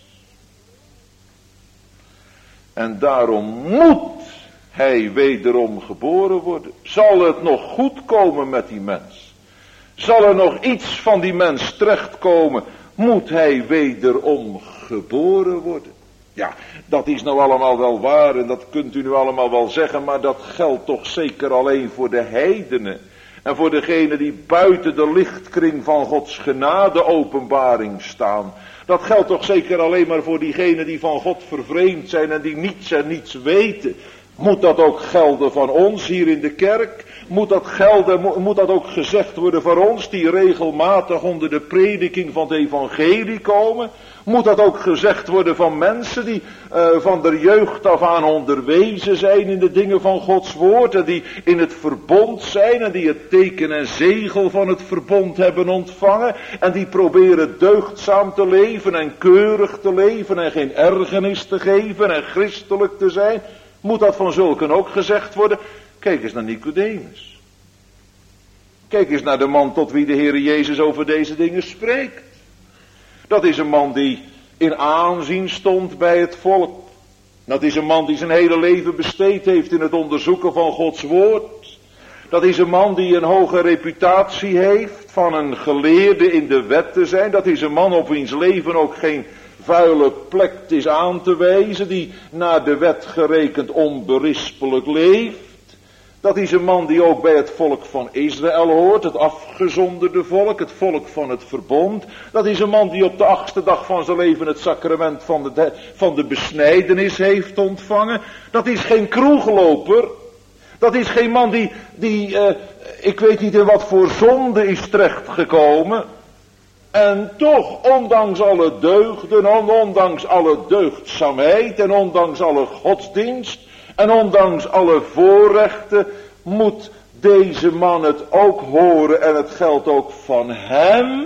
En daarom moet hij wederom geboren worden. Zal het nog goed komen met die mens? Zal er nog iets van die mens terechtkomen? Moet hij wederom geboren worden? Ja, dat is nou allemaal wel waar en dat kunt u nu allemaal wel zeggen, maar dat geldt toch zeker alleen voor de heidenen. En voor degenen die buiten de lichtkring van Gods genade openbaring staan. Dat geldt toch zeker alleen maar voor diegenen die van God vervreemd zijn en die niets en niets weten. Moet dat ook gelden van ons hier in de kerk? Moet dat gelden, moet dat ook gezegd worden voor ons die regelmatig onder de prediking van het evangelie komen? Moet dat ook gezegd worden van mensen die uh, van der jeugd af aan onderwezen zijn in de dingen van Gods woord en die in het verbond zijn en die het teken en zegel van het verbond hebben ontvangen en die proberen deugdzaam te leven en keurig te leven en geen ergernis te geven en christelijk te zijn? Moet dat van zulken ook gezegd worden? Kijk eens naar Nicodemus. Kijk eens naar de man tot wie de Heere Jezus over deze dingen spreekt. Dat is een man die in aanzien stond bij het volk. Dat is een man die zijn hele leven besteed heeft in het onderzoeken van Gods woord. Dat is een man die een hoge reputatie heeft van een geleerde in de wet te zijn. Dat is een man op wiens leven ook geen vuile plek is aan te wijzen, die naar de wet gerekend onberispelijk leeft. Dat is een man die ook bij het volk van Israël hoort, het afgezonderde volk, het volk van het verbond. Dat is een man die op de achtste dag van zijn leven het sacrament van de, van de besnijdenis heeft ontvangen. Dat is geen kroegloper. Dat is geen man die, die uh, ik weet niet in wat voor zonde is terechtgekomen. En toch, ondanks alle deugden, en ondanks alle deugdzaamheid en ondanks alle godsdienst en ondanks alle voorrechten, moet deze man het ook horen en het geldt ook van hem.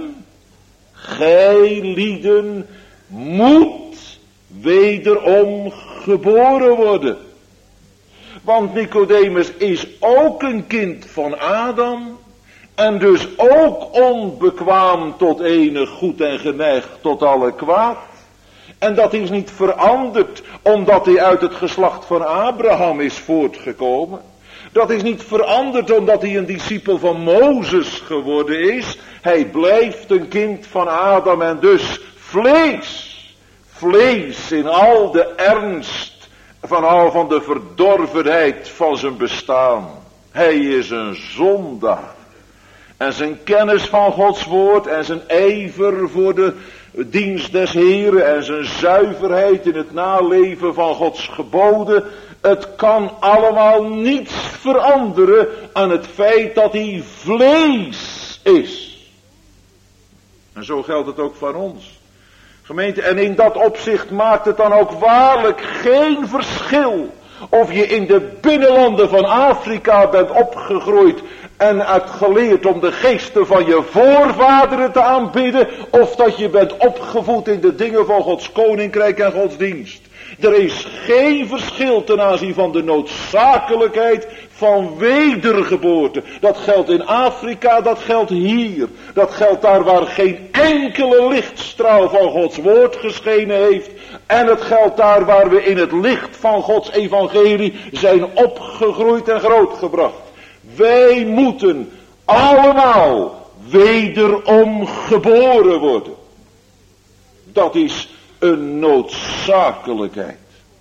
Gij lieden moet wederom geboren worden. Want Nicodemus is ook een kind van Adam. En dus ook onbekwaam tot enig goed en geneigd tot alle kwaad. En dat is niet veranderd omdat hij uit het geslacht van Abraham is voortgekomen. Dat is niet veranderd omdat hij een discipel van Mozes geworden is. Hij blijft een kind van Adam en dus vlees. Vlees in al de ernst van al van de verdorvenheid van zijn bestaan. Hij is een zondaar. En zijn kennis van Gods woord en zijn ijver voor de, dienst des Heren en zijn zuiverheid in het naleven van Gods geboden. Het kan allemaal niets veranderen aan het feit dat hij vlees is. En zo geldt het ook van ons. Gemeente, en in dat opzicht maakt het dan ook waarlijk geen verschil of je in de binnenlanden van Afrika bent opgegroeid en hebt geleerd om de geesten van je voorvaderen te aanbidden, of dat je bent opgevoed in de dingen van Gods koninkrijk en Gods dienst. Er is geen verschil ten aanzien van de noodzakelijkheid van wedergeboorte. Dat geldt in Afrika, dat geldt hier. Dat geldt daar waar geen enkele lichtstraal van Gods woord geschenen heeft. En het geldt daar waar we in het licht van Gods evangelie zijn opgegroeid en grootgebracht. Wij moeten allemaal wederom geboren worden. Dat is een noodzakelijkheid.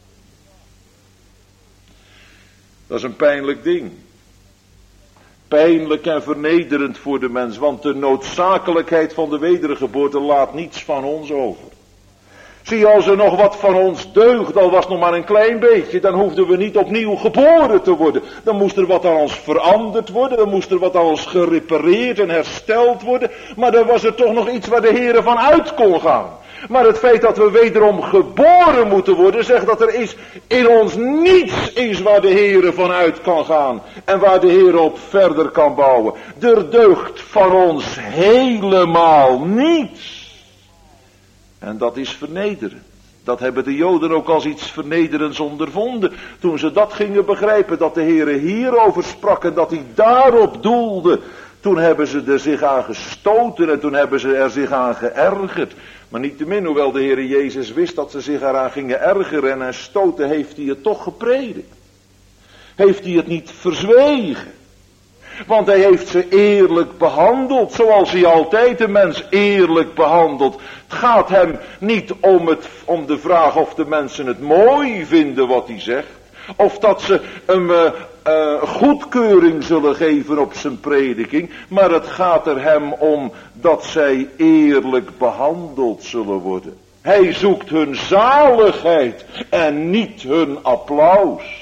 Dat is een pijnlijk ding. Pijnlijk en vernederend voor de mens, want de noodzakelijkheid van de wedergeboorte laat niets van ons over. Zie je, als er nog wat van ons deugt, al was het nog maar een klein beetje, dan hoefden we niet opnieuw geboren te worden. Dan moest er wat aan ons veranderd worden, dan moest er wat aan ons gerepareerd en hersteld worden, maar dan was er toch nog iets waar de Heere van uit kon gaan. Maar het feit dat we wederom geboren moeten worden, zegt dat er is in ons niets is waar de Heere van uit kan gaan. En waar de Heere op verder kan bouwen. Er deugt van ons helemaal niets. En dat is vernederend. Dat hebben de Joden ook als iets vernederends ondervonden. Toen ze dat gingen begrijpen, dat de Heere hierover sprak en dat hij daarop doelde. Toen hebben ze er zich aan gestoten en toen hebben ze er zich aan geërgerd. Maar niettemin, hoewel de Heere Jezus wist dat ze zich eraan gingen ergeren en stoten, heeft hij het toch gepredikt. Heeft hij het niet verzwegen. Want hij heeft ze eerlijk behandeld, zoals hij altijd de mens eerlijk behandelt. Het gaat hem niet om, het, om de vraag of de mensen het mooi vinden wat hij zegt. Of dat ze hem uh, uh, goedkeuring zullen geven op zijn prediking. Maar het gaat er hem om dat zij eerlijk behandeld zullen worden. Hij zoekt hun zaligheid en niet hun applaus.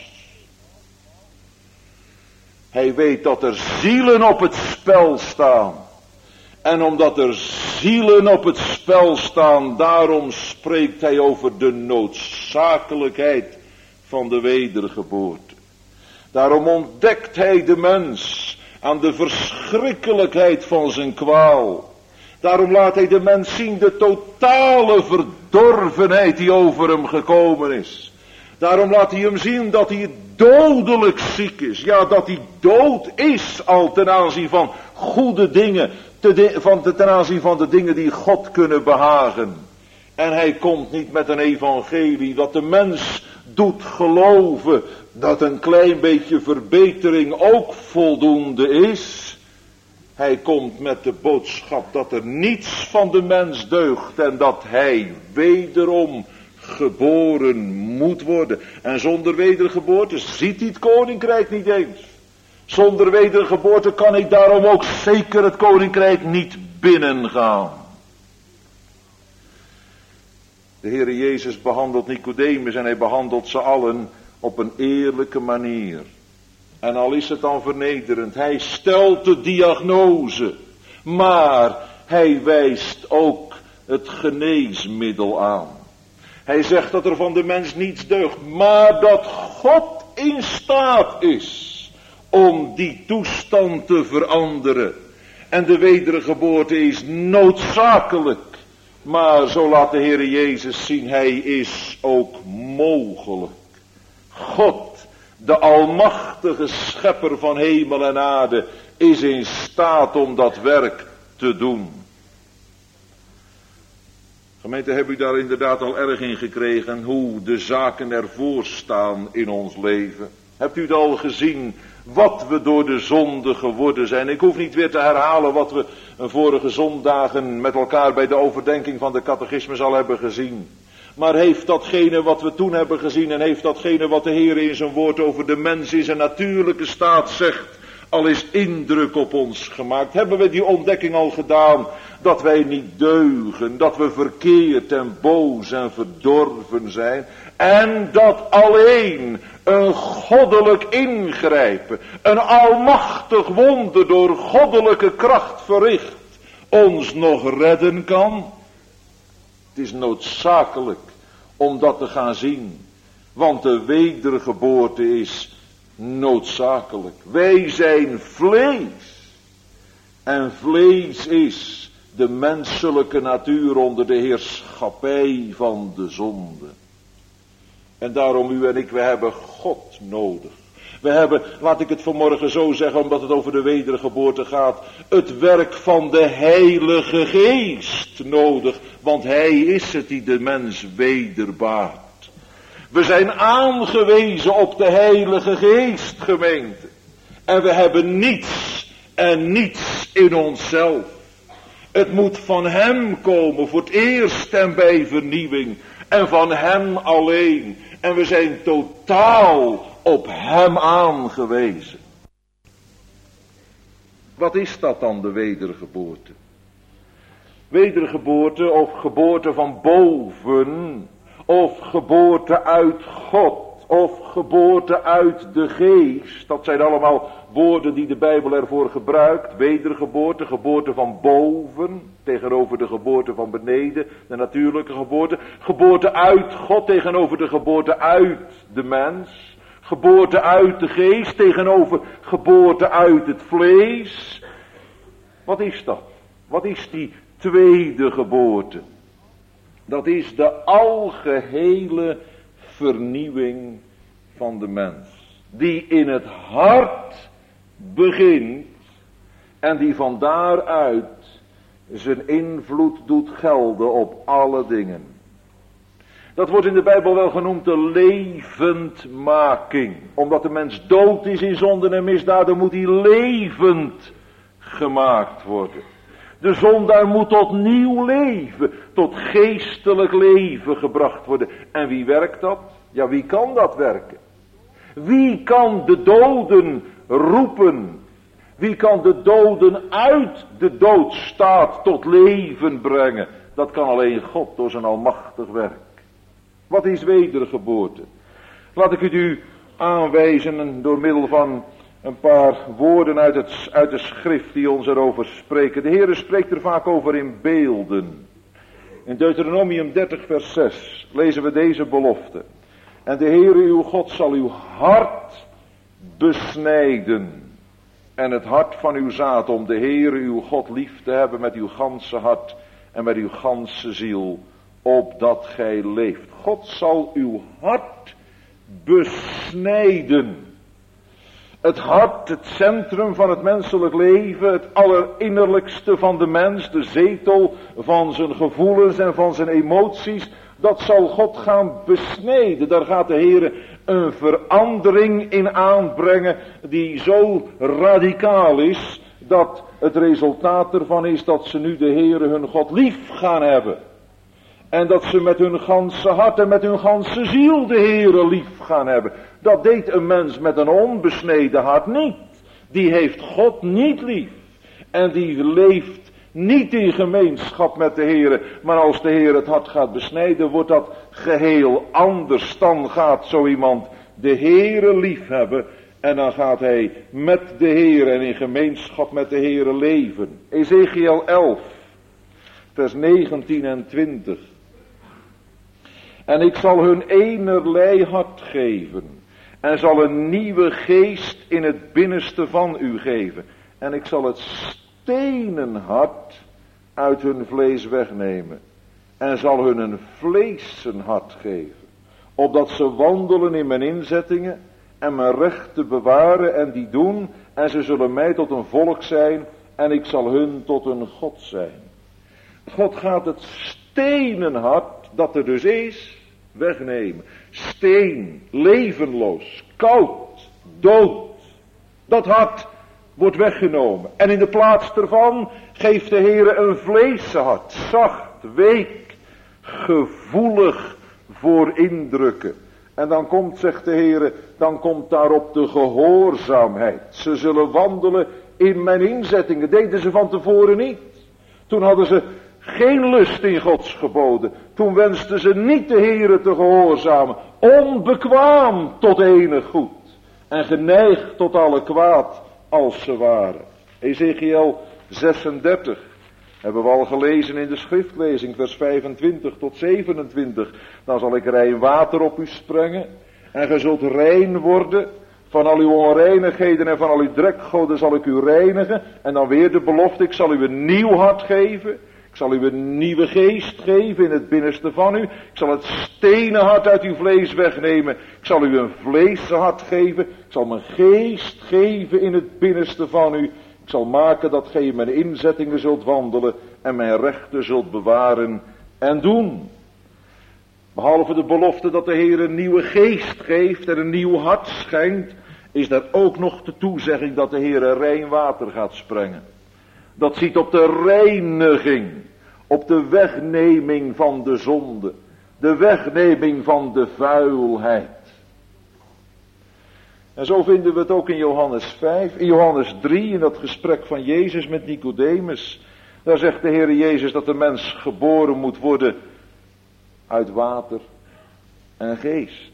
Hij weet dat er zielen op het spel staan. En omdat er zielen op het spel staan, daarom spreekt hij over de noodzakelijkheid van de wedergeboorte. Daarom ontdekt hij de mens aan de verschrikkelijkheid van zijn kwaal. Daarom laat hij de mens zien de totale verdorvenheid die over hem gekomen is. Daarom laat hij hem zien dat hij dodelijk ziek is. Ja, dat hij dood is al ten aanzien van goede dingen. Te, van, ten aanzien van de dingen die God kunnen behagen. En hij komt niet met een evangelie dat de mens doet geloven dat een klein beetje verbetering ook voldoende is. Hij komt met de boodschap dat er niets van de mens deugt en dat hij wederom geboren moet worden. En zonder wedergeboorte ziet hij het koninkrijk niet eens. Zonder wedergeboorte kan ik daarom ook zeker het koninkrijk niet binnengaan. De Heere Jezus behandelt Nicodemus en hij behandelt ze allen op een eerlijke manier. En al is het dan vernederend, hij stelt de diagnose, maar hij wijst ook het geneesmiddel aan. Hij zegt dat er van de mens niets deugt, maar dat God in staat is om die toestand te veranderen. En de wedergeboorte is noodzakelijk. Maar zo laat de Heere Jezus zien, hij is ook mogelijk. God, de almachtige schepper van hemel en aarde, is in staat om dat werk te doen. Gemeente, heb u daar inderdaad al erg in gekregen hoe de zaken ervoor staan in ons leven? Hebt u het al gezien wat we door de zonde geworden zijn? Ik hoef niet weer te herhalen wat we vorige zondagen met elkaar bij de overdenking van de catechismus al hebben gezien. Maar heeft datgene wat we toen hebben gezien en heeft datgene wat de Heer in zijn woord over de mens in zijn natuurlijke staat zegt, al is indruk op ons gemaakt? Hebben we die ontdekking al gedaan dat wij niet deugen, dat we verkeerd en boos en verdorven zijn en dat alleen een goddelijk ingrijpen, een almachtig wonder door goddelijke kracht verricht ons nog redden kan? Het is noodzakelijk om dat te gaan zien, want de wedergeboorte is noodzakelijk. Wij zijn vlees en vlees is de menselijke natuur onder de heerschappij van de zonde. En daarom u en ik, we hebben God nodig. We hebben, laat ik het vanmorgen zo zeggen, omdat het over de wedergeboorte gaat, het werk van de Heilige Geest nodig. Want Hij is het die de mens wederbaart. We zijn aangewezen op de Heilige Geest, gemeente. En we hebben niets en niets in onszelf. Het moet van Hem komen, voor het eerst en bij vernieuwing. En van Hem alleen. En we zijn totaal op Hem aangewezen. Wat is dat dan, de wedergeboorte? Wedergeboorte of geboorte van boven, of geboorte uit God, of geboorte uit de geest. Dat zijn allemaal woorden die de Bijbel ervoor gebruikt. Wedergeboorte, geboorte van boven, tegenover de geboorte van beneden, de natuurlijke geboorte. Geboorte uit God tegenover de geboorte uit de mens. Geboorte uit de geest tegenover geboorte uit het vlees. Wat is dat? Wat is die tweede geboorte? Dat is de algehele vernieuwing van de mens. Die in het hart begint en die van daaruit zijn invloed doet gelden op alle dingen. Dat wordt in de Bijbel wel genoemd de levendmaking. Omdat de mens dood is in zonden en misdaden, moet hij levend gemaakt worden. De zondaar moet tot nieuw leven, tot geestelijk leven gebracht worden. En wie werkt dat? Ja, wie kan dat werken? Wie kan de doden roepen? Wie kan de doden uit de doodstaat tot leven brengen? Dat kan alleen God door zijn almachtig werk. Wat is wedergeboorte? Laat ik het u aanwijzen door middel van een paar woorden uit, het, uit de schrift die ons erover spreken. De Heere spreekt er vaak over in beelden. In Deuteronomium dertig vers zes lezen we deze belofte. En de Heere uw God zal uw hart besnijden. En het hart van uw zaad om de Heere uw God lief te hebben met uw ganse hart en met uw ganse ziel. Opdat gij leeft. God zal uw hart besnijden. Het hart, het centrum van het menselijk leven, het allerinnerlijkste van de mens, de zetel van zijn gevoelens en van zijn emoties, dat zal God gaan besnijden. Daar gaat de Heere een verandering in aanbrengen die zo radicaal is, dat het resultaat ervan is dat ze nu de Heere hun God lief gaan hebben. En dat ze met hun ganse hart en met hun ganse ziel de Heere lief gaan hebben. Dat deed een mens met een onbesneden hart niet. Die heeft God niet lief. En die leeft niet in gemeenschap met de Heere. Maar als de Heer het hart gaat besnijden, wordt dat geheel anders. Dan gaat zo iemand de Heere lief hebben. En dan gaat hij met de Heere en in gemeenschap met de Heere leven. Ezekiel elf, vers negentien en twintig. En ik zal hun enerlei hart geven. En zal een nieuwe geest in het binnenste van u geven. En ik zal het stenen hart uit hun vlees wegnemen. En zal hun een vleesen hart geven. Opdat ze wandelen in mijn inzettingen. En mijn rechten bewaren en die doen. En ze zullen mij tot een volk zijn. En ik zal hun tot een God zijn. God gaat het stenen hart, dat er dus is, wegnemen. Steen, levenloos, koud, dood. Dat hart wordt weggenomen. En in de plaats ervan geeft de Heere een vleeshart. Zacht, week, gevoelig voor indrukken. En dan komt, zegt de Heere, dan komt daarop de gehoorzaamheid. Ze zullen wandelen in mijn inzettingen. Deden ze van tevoren niet. Toen hadden ze geen lust in Gods geboden. Toen wensten ze niet de Heere te gehoorzamen. Onbekwaam tot enig goed. En geneigd tot alle kwaad als ze waren. Ezekiel zesendertig. Hebben we al gelezen in de schriftlezing, vers vijfentwintig tot zevenentwintig. Dan zal ik rein water op u sprengen. En ge zult rein worden. Van al uw onreinigheden en van al uw drekgoden zal ik u reinigen. En dan weer de belofte, ik zal u een nieuw hart geven. Ik zal u een nieuwe geest geven in het binnenste van u. Ik zal het stenen hart uit uw vlees wegnemen. Ik zal u een vleeshart geven. Ik zal mijn geest geven in het binnenste van u. Ik zal maken dat gij in mijn inzettingen zult wandelen en mijn rechten zult bewaren en doen. Behalve de belofte dat de Heer een nieuwe geest geeft en een nieuw hart schenkt, is daar ook nog de toezegging dat de Heer een rein water gaat sprengen. Dat ziet op de reiniging, op de wegneming van de zonde, de wegneming van de vuilheid. En zo vinden we het ook in Johannes vijf, in Johannes drie, in dat gesprek van Jezus met Nicodemus. Daar zegt de Heer Jezus dat de mens geboren moet worden uit water en geest.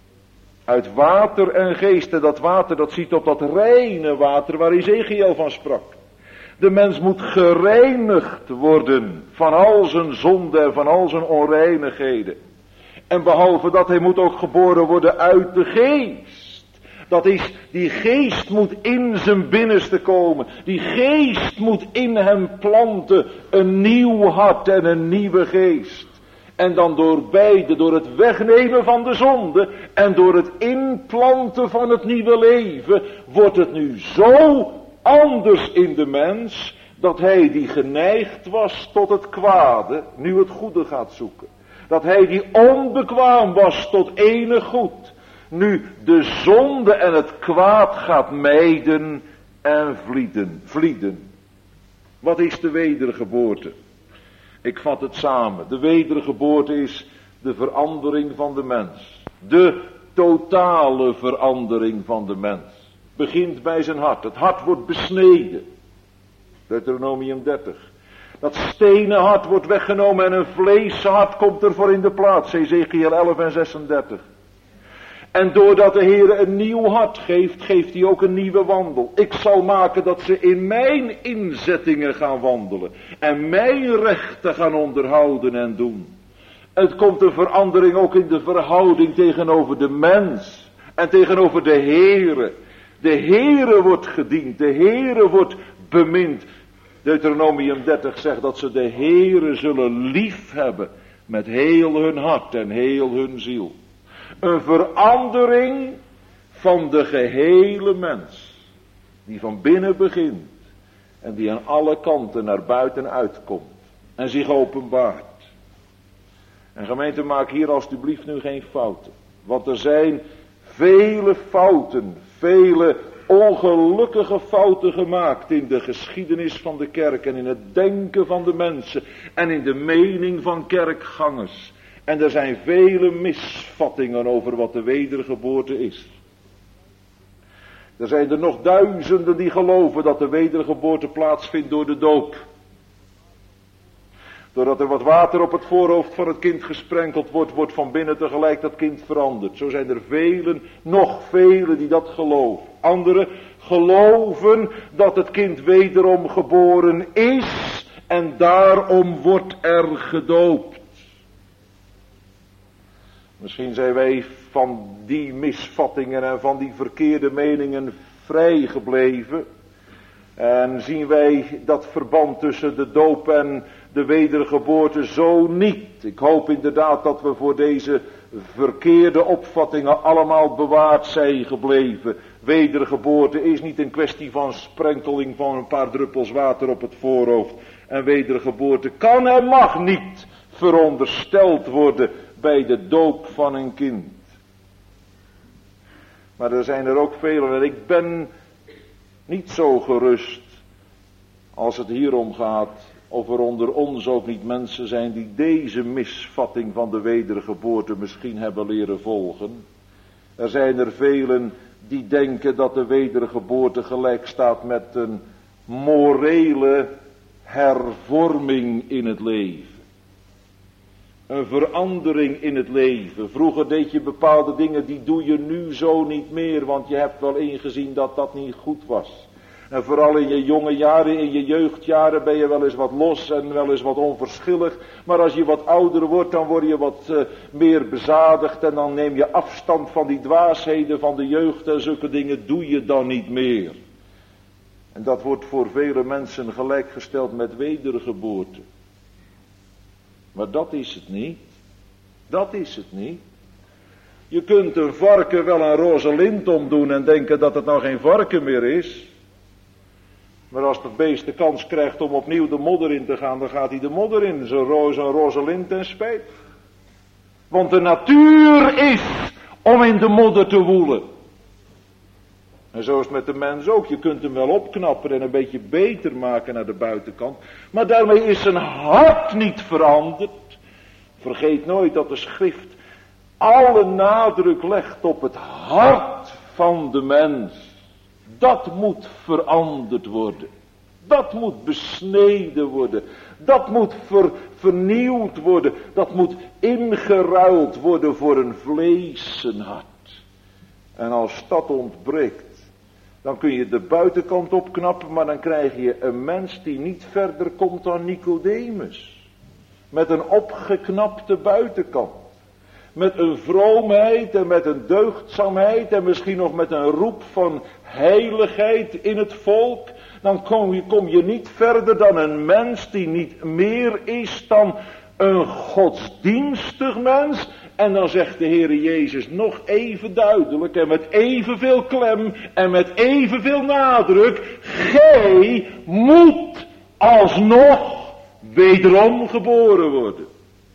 Uit water en geest. En dat water, dat ziet op dat reine water waar Ezekiel van sprak. De mens moet gereinigd worden van al zijn zonde en van al zijn onreinigheden. En behalve dat, hij moet ook geboren worden uit de geest. Dat is, die geest moet in zijn binnenste komen. Die geest moet in hem planten. Een nieuw hart en een nieuwe geest. En dan door beide, door het wegnemen van de zonde en door het inplanten van het nieuwe leven, wordt het nu zo anders in de mens, dat hij die geneigd was tot het kwade, nu het goede gaat zoeken. Dat hij die onbekwaam was tot enig goed, nu de zonde en het kwaad gaat mijden en vlieden. vlieden. Wat is de wedergeboorte? Ik vat het samen. De wedergeboorte is de verandering van de mens. De totale verandering van de mens. Begint bij zijn hart. Het hart wordt besneden. Deuteronomium dertig. Dat stenen hart wordt weggenomen en een vleeshart komt ervoor in de plaats. Ezekiel elf en zesendertig. En doordat de Heer een nieuw hart geeft, geeft hij ook een nieuwe wandel. Ik zal maken dat ze in mijn inzettingen gaan wandelen. En mijn rechten gaan onderhouden en doen. Het komt een verandering ook in de verhouding tegenover de mens. En tegenover de Heere. De Heere wordt gediend. De Heere wordt bemind. Deuteronomium dertig zegt dat ze de Heere zullen lief hebben. Met heel hun hart en heel hun ziel. Een verandering van de gehele mens. Die van binnen begint. En die aan alle kanten naar buiten uitkomt. En zich openbaart. En gemeente, maak hier alstublieft nu geen fouten. Want er zijn vele fouten. Vele ongelukkige fouten gemaakt in de geschiedenis van de kerk. En in het denken van de mensen. En in de mening van kerkgangers. En er zijn vele misvattingen over wat de wedergeboorte is. Er zijn er nog duizenden die geloven dat de wedergeboorte plaatsvindt door de doop. Doordat er wat water op het voorhoofd van het kind gesprenkeld wordt, wordt van binnen tegelijk dat kind veranderd. Zo zijn er velen, nog velen die dat geloven. Anderen geloven dat het kind wederom geboren is en daarom wordt er gedoopt. Misschien zijn wij van die misvattingen en van die verkeerde meningen vrijgebleven. En zien wij dat verband tussen de doop en de wedergeboorte zo niet. Ik hoop inderdaad dat we voor deze verkeerde opvattingen allemaal bewaard zijn gebleven. Wedergeboorte is niet een kwestie van sprenkeling van een paar druppels water op het voorhoofd. En wedergeboorte kan en mag niet verondersteld worden bij de doop van een kind. Maar er zijn er ook velen en ik ben niet zo gerust als het hierom gaat of er onder ons ook niet mensen zijn die deze misvatting van de wedergeboorte misschien hebben leren volgen. Er zijn er velen die denken dat de wedergeboorte gelijk staat met een morele hervorming in het leven. Een verandering in het leven. Vroeger deed je bepaalde dingen, die doe je nu zo niet meer, want je hebt wel ingezien dat dat niet goed was. En vooral in je jonge jaren, in je jeugdjaren ben je wel eens wat los en wel eens wat onverschillig. Maar als je wat ouder wordt, dan word je wat uh, meer bezadigd en dan neem je afstand van die dwaasheden van de jeugd en zulke dingen doe je dan niet meer. En dat wordt voor vele mensen gelijkgesteld met wedergeboorte. Maar dat is het niet. Dat is het niet. Je kunt een varken wel een roze lint omdoen en denken dat het nou geen varken meer is. Maar als dat beest de kans krijgt om opnieuw de modder in te gaan, dan gaat hij de modder in. Zo'n roze, roze lint en spijt. Want de natuur is om in de modder te woelen. En zo is het met de mens ook. Je kunt hem wel opknappen en een beetje beter maken naar de buitenkant. Maar daarmee is zijn hart niet veranderd. Vergeet nooit dat de schrift alle nadruk legt op het hart van de mens. Dat moet veranderd worden. Dat moet besneden worden. Dat moet ver, vernieuwd worden. Dat moet ingeruild worden voor een vleesenhart. En als dat ontbreekt, dan kun je de buitenkant opknappen, maar dan krijg je een mens die niet verder komt dan Nicodemus. Met een opgeknapte buitenkant. Met een vroomheid en met een deugdzaamheid en misschien nog met een roep van heiligheid in het volk. Dan kom je, kom je niet verder dan een mens die niet meer is dan een godsdienstig mens. En dan zegt de Heere Jezus nog even duidelijk en met evenveel klem en met evenveel nadruk. Gij moet alsnog wederom geboren worden.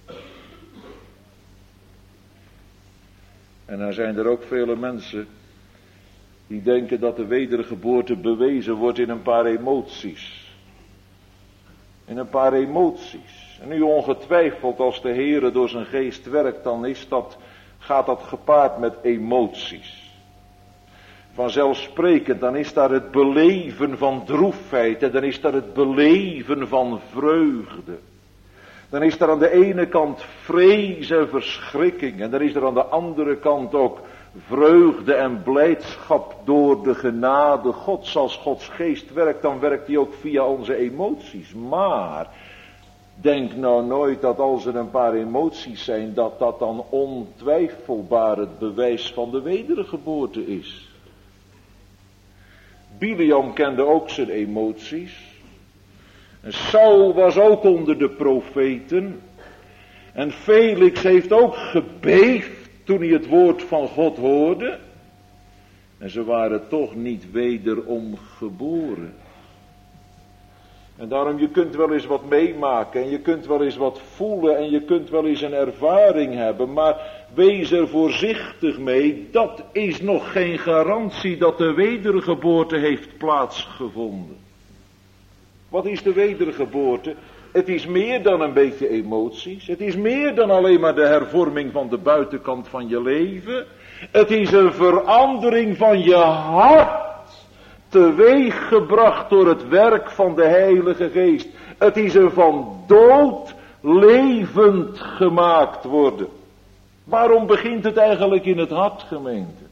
En dan zijn er ook vele mensen die denken dat de wedergeboorte bewezen wordt in een paar emoties. In een paar emoties. En nu ongetwijfeld als de Heere door zijn geest werkt, dan is dat, gaat dat gepaard met emoties. Vanzelfsprekend, dan is daar het beleven van droefheid en dan is daar het beleven van vreugde. Dan is er aan de ene kant vrees en verschrikking. En dan is er aan de andere kant ook vreugde en blijdschap door de genade Gods. Als Gods geest werkt, dan werkt hij ook via onze emoties. Maar denk nou nooit dat als er een paar emoties zijn, dat dat dan ontwijfelbaar het bewijs van de wedergeboorte is. Biliam kende ook zijn emoties. En Saul was ook onder de profeten. En Felix heeft ook gebeefd toen hij het woord van God hoorde. En ze waren toch niet wederom geboren. En daarom, je kunt wel eens wat meemaken. En je kunt wel eens wat voelen. En je kunt wel eens een ervaring hebben. Maar wees er voorzichtig mee. Dat is nog geen garantie dat de wedergeboorte heeft plaatsgevonden. Wat is de wedergeboorte? Het is meer dan een beetje emoties. Het is meer dan alleen maar de hervorming van de buitenkant van je leven. Het is een verandering van je hart. Teweeggebracht door het werk van de Heilige Geest. Het is een van dood levend gemaakt worden. Waarom begint het eigenlijk in het hart, gemeente?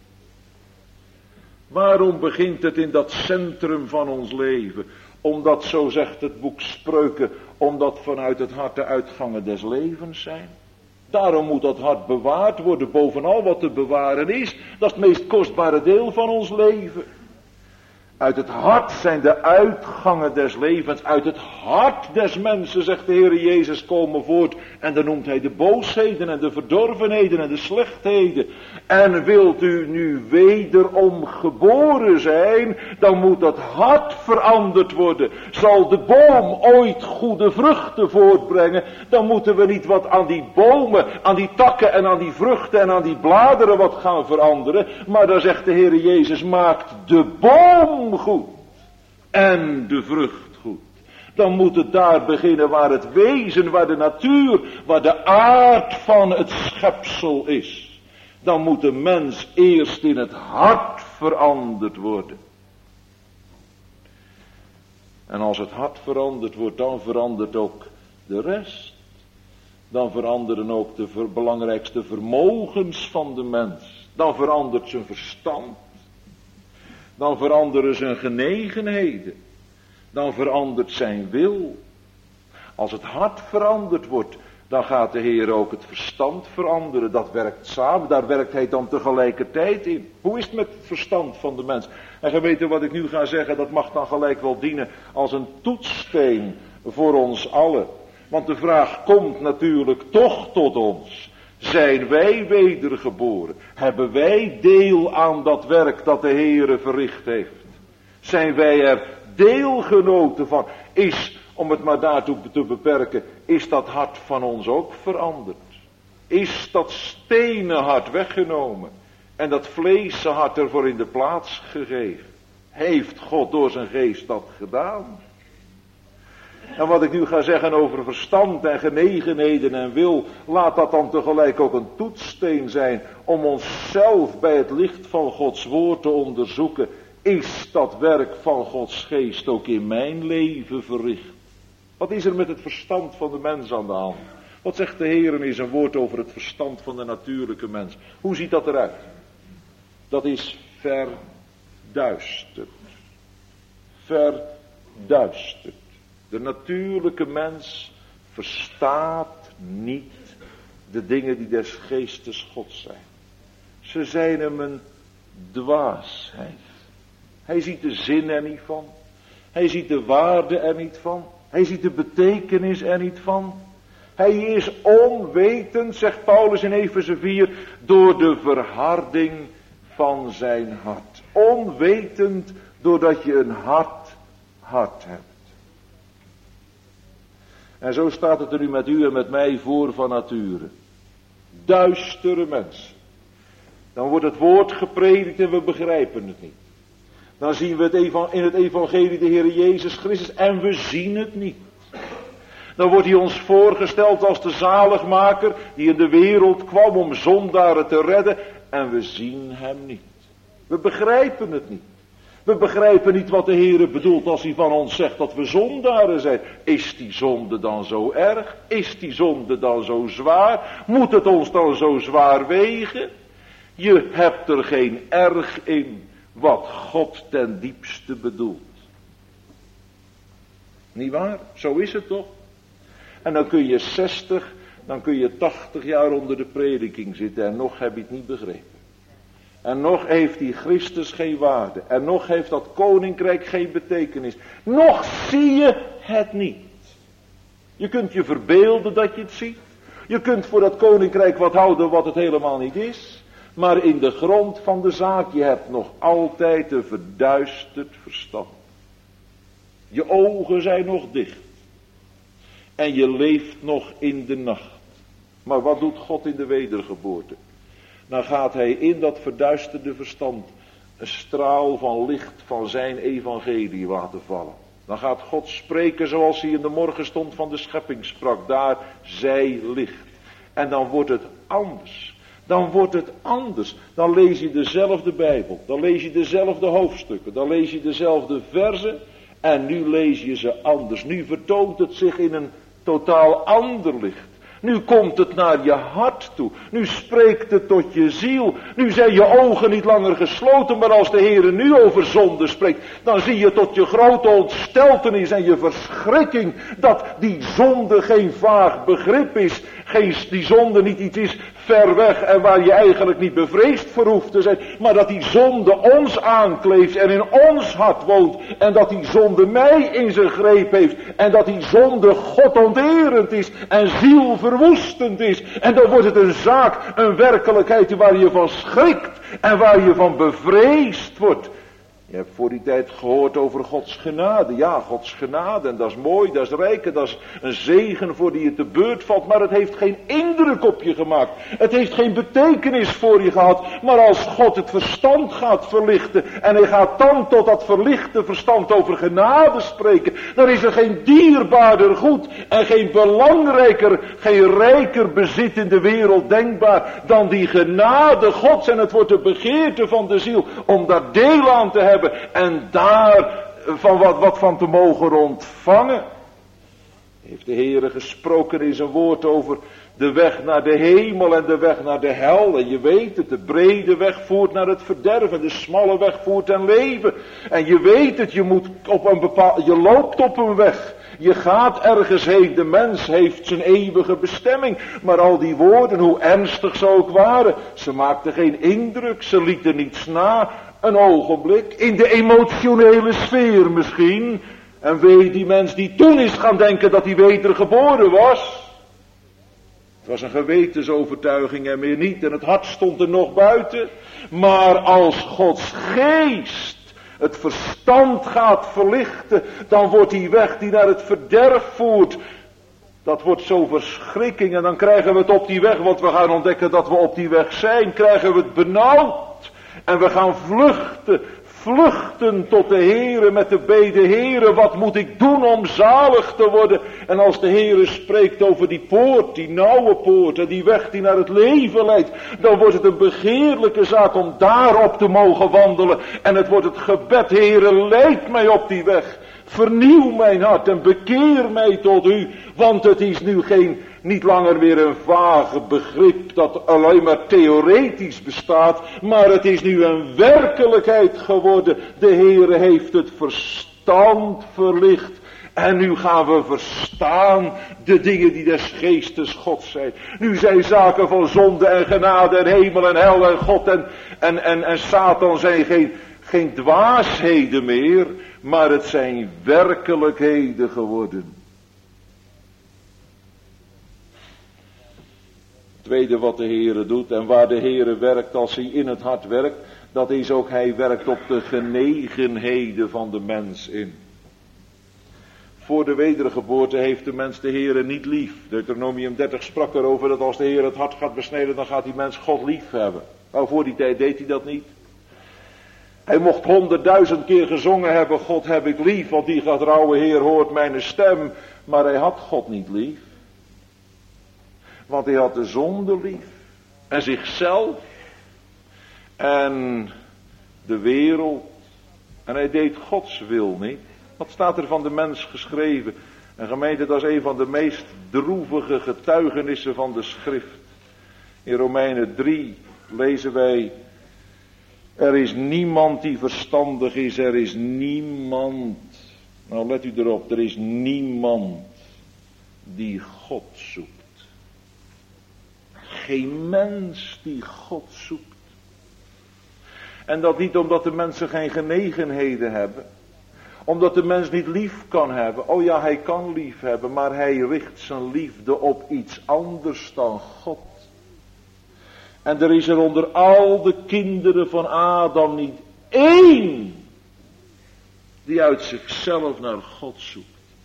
Waarom begint het in dat centrum van ons leven? Omdat, zo zegt het boek Spreuken, omdat vanuit het hart de uitgangen des levens zijn. Daarom moet dat hart bewaard worden bovenal wat te bewaren is. Dat is het meest kostbare deel van ons leven. Uit het hart zijn de uitgangen des levens. Uit het hart des mensen, zegt de Heer Jezus, komen voort. En dan noemt hij de boosheden en de verdorvenheden en de slechtheden. En wilt u nu wederom geboren zijn, dan moet dat hart veranderd worden. Zal de boom ooit goede vruchten voortbrengen, dan moeten we niet wat aan die bomen, aan die takken en aan die vruchten en aan die bladeren wat gaan veranderen. Maar dan zegt de Heer Jezus, maakt de boom goed en de vrucht goed. Dan moet het daar beginnen waar het wezen, waar de natuur, waar de aard van het schepsel is. dan moet de mens eerst in het hart veranderd worden. En als het hart veranderd wordt, dan verandert ook de rest. Dan veranderen ook de ver- belangrijkste vermogens van de mens. Dan verandert zijn verstand. Dan veranderen zijn genegenheden. Dan verandert zijn wil. Als het hart veranderd wordt, dan gaat de Heer ook het verstand veranderen. Dat werkt samen, daar werkt hij dan tegelijkertijd in. Hoe is het met het verstand van de mens? En je weet wat ik nu ga zeggen, dat mag dan gelijk wel dienen als een toetssteen voor ons allen. Want de vraag komt natuurlijk toch tot ons. Zijn wij wedergeboren? Hebben wij deel aan dat werk dat de Heere verricht heeft? Zijn wij er deelgenoten van? Is, om het maar daartoe te beperken, is dat hart van ons ook veranderd? Is dat stenen hart weggenomen en dat vleesen hart ervoor in de plaats gegeven? Heeft God door zijn geest dat gedaan? En wat ik nu ga zeggen over verstand en genegenheden en wil, laat dat dan tegelijk ook een toetssteen zijn om onszelf bij het licht van Gods woord te onderzoeken. Is dat werk van Gods geest ook in mijn leven verricht? Wat is er met het verstand van de mens aan de hand? Wat zegt de Heer in zijn woord over het verstand van de natuurlijke mens? Hoe ziet dat eruit? Dat is verduisterd. Verduisterd. De natuurlijke mens verstaat niet de dingen die des geestes Gods zijn. Ze zijn hem een dwaasheid. Hij ziet de zin er niet van. Hij ziet de waarde er niet van. Hij ziet de betekenis er niet van. Hij is onwetend, zegt Paulus in Efeze vier, door de verharding van zijn hart. Onwetend doordat je een hard hart hebt. En zo staat het er nu met u en met mij voor van nature. Duistere mensen. Dan wordt het woord gepredikt en we begrijpen het niet. Dan zien we het in het evangelie de Heer Jezus Christus en we zien het niet. Dan wordt hij ons voorgesteld als de zaligmaker die in de wereld kwam om zondaren te redden en we zien hem niet. We begrijpen het niet. We begrijpen niet wat de Heer bedoelt als hij van ons zegt dat we zondaren zijn. Is die zonde dan zo erg? Is die zonde dan zo zwaar? Moet het ons dan zo zwaar wegen? Je hebt er geen erg in wat God ten diepste bedoelt. Niet waar? Zo is het toch? En dan kun je zestig, dan kun je tachtig jaar onder de prediking zitten en nog heb je het niet begrepen. En nog heeft die Christus geen waarde. En nog heeft dat koninkrijk geen betekenis. Nog zie je het niet. Je kunt je verbeelden dat je het ziet. Je kunt voor dat koninkrijk wat houden wat het helemaal niet is. Maar in de grond van de zaak, je hebt nog altijd een verduisterd verstand. Je ogen zijn nog dicht. En je leeft nog in de nacht. Maar wat doet God in de wedergeboorte? Dan gaat hij in dat verduisterde verstand een straal van licht van zijn evangelie laten vallen. Dan gaat God spreken zoals hij in de morgenstond van de schepping sprak. Daar zij licht. En dan wordt het anders. Dan wordt het anders. Dan lees je dezelfde Bijbel. Dan lees je dezelfde hoofdstukken. Dan lees je dezelfde verzen. En nu lees je ze anders. Nu vertoont het zich in een totaal ander licht. Nu komt het naar je hart toe. Nu spreekt het tot je ziel. Nu zijn je ogen niet langer gesloten. Maar als de Heer nu over zonde spreekt. Dan zie je tot je grote ontsteltenis en je verschrikking. Dat die zonde geen vaag begrip is. Geen, die zonde niet iets is ver weg. En waar je eigenlijk niet bevreesd voor hoeft te zijn. Maar dat die zonde ons aankleeft. En in ons hart woont. En dat die zonde mij in zijn greep heeft. En dat die zonde God onterend is. En ziel verwoestend is. En dan wordt het een zaak, een werkelijkheid waar je van schrikt en waar je van bevreesd wordt. Je hebt voor die tijd gehoord over Gods genade. Ja, Gods genade. En dat is mooi, dat is rijk. En dat is een zegen voor die je te beurt valt. Maar het heeft geen indruk op je gemaakt. Het heeft geen betekenis voor je gehad. Maar als God het verstand gaat verlichten. En hij gaat dan tot dat verlichte verstand over genade spreken. Dan is er geen dierbaarder goed. En geen belangrijker, geen rijker bezit in de wereld denkbaar. Dan die genade Gods. En het wordt de begeerte van de ziel. Om daar deel aan te hebben. En daar van wat, wat van te mogen ontvangen. Heeft de Heere gesproken in zijn woord over de weg naar de hemel en de weg naar de hel. En je weet het, de brede weg voert naar het verderven, de smalle weg voert ten leven. En je weet het, je moet op een bepaald, je loopt op een weg. Je gaat ergens heen, de mens heeft zijn eeuwige bestemming. Maar al die woorden, hoe ernstig ze ook waren, ze maakten geen indruk, ze lieten niets na. Een ogenblik, in de emotionele sfeer misschien. En wee die mens die toen is gaan denken dat hij wedergeboren was. Het was een gewetensovertuiging en meer niet. En het hart stond er nog buiten. Maar als Gods geest het verstand gaat verlichten, dan wordt die weg die naar het verderf voert, dat wordt zo verschrikking. En dan krijgen we het op die weg, want we gaan ontdekken dat we op die weg zijn, krijgen we het benauwd. En we gaan vluchten, vluchten tot de Heere met de bede, Heere, wat moet ik doen om zalig te worden? En als de Heere spreekt over die poort, die nauwe poort en die weg die naar het leven leidt, dan wordt het een begeerlijke zaak om daarop te mogen wandelen. En het wordt het gebed, Heere, leid mij op die weg. Vernieuw mijn hart en bekeer mij tot u, want het is nu geen, niet langer meer een vage begrip dat alleen maar theoretisch bestaat, maar het is nu een werkelijkheid geworden. De Heere heeft het verstand verlicht en nu gaan we verstaan de dingen die des geestes Gods zijn. Nu zijn zaken van zonde en genade en hemel en hel en God en, en, en, en Satan zijn geen, geen dwaasheden meer, maar het zijn werkelijkheden geworden. Tweede wat de Heere doet en waar de Heere werkt als hij in het hart werkt, dat is ook hij werkt op de genegenheden van de mens in. Voor de wedergeboorte heeft de mens de Heere niet lief. Deuteronomium dertig sprak erover dat als de Heer het hart gaat besnijden, dan gaat die mens God lief hebben. Nou, voor die tijd deed hij dat niet. Hij mocht honderdduizend keer gezongen hebben, God heb ik lief, want die getrouwe Heer hoort mijn stem. Maar hij had God niet lief. Want hij had de zonde lief. En zichzelf. En de wereld. En hij deed Gods wil niet. Wat staat er van de mens geschreven? En gemeente, dat is een van de meest droevige getuigenissen van de schrift. In Romeinen drie lezen wij: er is niemand die verstandig is, er is niemand. Nou, let u erop, er is niemand die God zoekt. Geen mens die God zoekt. En dat niet omdat de mensen geen genegenheden hebben. Omdat de mens niet lief kan hebben. Oh ja, hij kan lief hebben, maar hij richt zijn liefde op iets anders dan God. En er is er onder al de kinderen van Adam niet één die uit zichzelf naar God zoekt.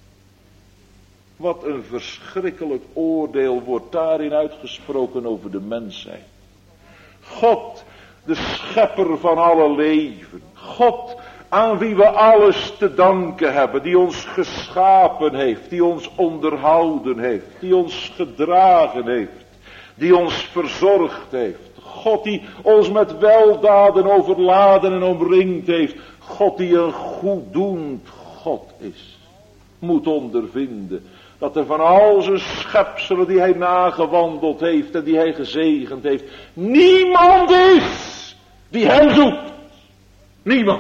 Wat een verschrikkelijk oordeel wordt daarin uitgesproken over de mensheid. God, de schepper van alle leven. God, aan wie we alles te danken hebben. Die ons geschapen heeft. Die ons onderhouden heeft. Die ons gedragen heeft. Die ons verzorgd heeft. God die ons met weldaden overladen en omringd heeft. God die een goeddoend God is. Moet ondervinden dat er van al zijn schepselen die hij nagewandeld heeft en die hij gezegend heeft, niemand is die hem zoekt. Niemand.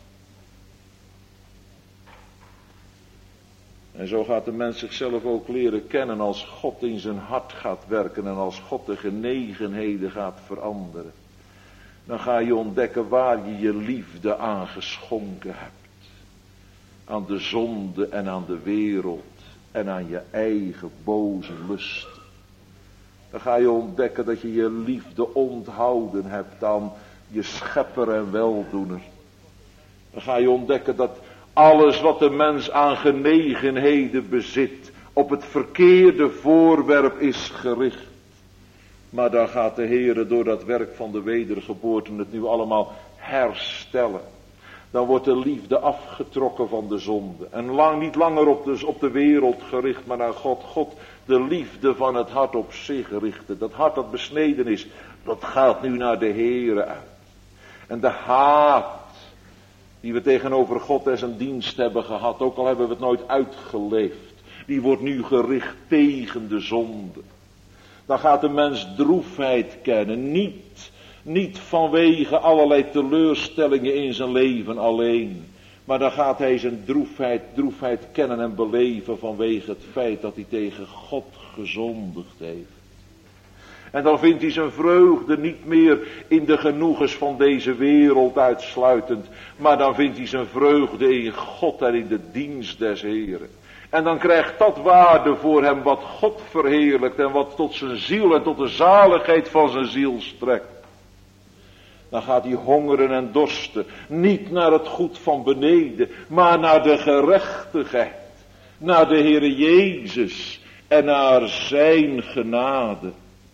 En zo gaat de mens zichzelf ook leren kennen als God in zijn hart gaat werken en als God de genegenheden gaat veranderen. Dan ga je ontdekken waar je je liefde aan geschonken hebt. Aan de zonde en aan de wereld en aan je eigen boze lust. Dan ga je ontdekken dat je je liefde onthouden hebt aan je schepper en weldoener. Dan ga je ontdekken dat alles wat de mens aan genegenheden bezit, op het verkeerde voorwerp is gericht. Maar dan gaat de Heere door dat werk van de wedergeboorte het nu allemaal herstellen. Dan wordt de liefde afgetrokken van de zonde. En lang, niet langer op de, op de wereld gericht, maar naar God. God de liefde van het hart op zich richten. Dat hart dat besneden is, dat gaat nu naar de Heere uit. En de haat die we tegenover God en zijn dienst hebben gehad, ook al hebben we het nooit uitgeleefd, die wordt nu gericht tegen de zonde. Dan gaat de mens droefheid kennen, niet, niet vanwege allerlei teleurstellingen in zijn leven alleen, maar dan gaat hij zijn droefheid, droefheid kennen en beleven vanwege het feit dat hij tegen God gezondigd heeft. En dan vindt hij zijn vreugde niet meer in de genoegens van deze wereld uitsluitend, maar dan vindt hij zijn vreugde in God en in de dienst des Heren. En dan krijgt dat waarde voor hem wat God verheerlijkt en wat tot zijn ziel en tot de zaligheid van zijn ziel strekt. Dan gaat hij hongeren en dorsten, niet naar het goed van beneden, maar naar de gerechtigheid, naar de Heere Jezus en naar zijn genade.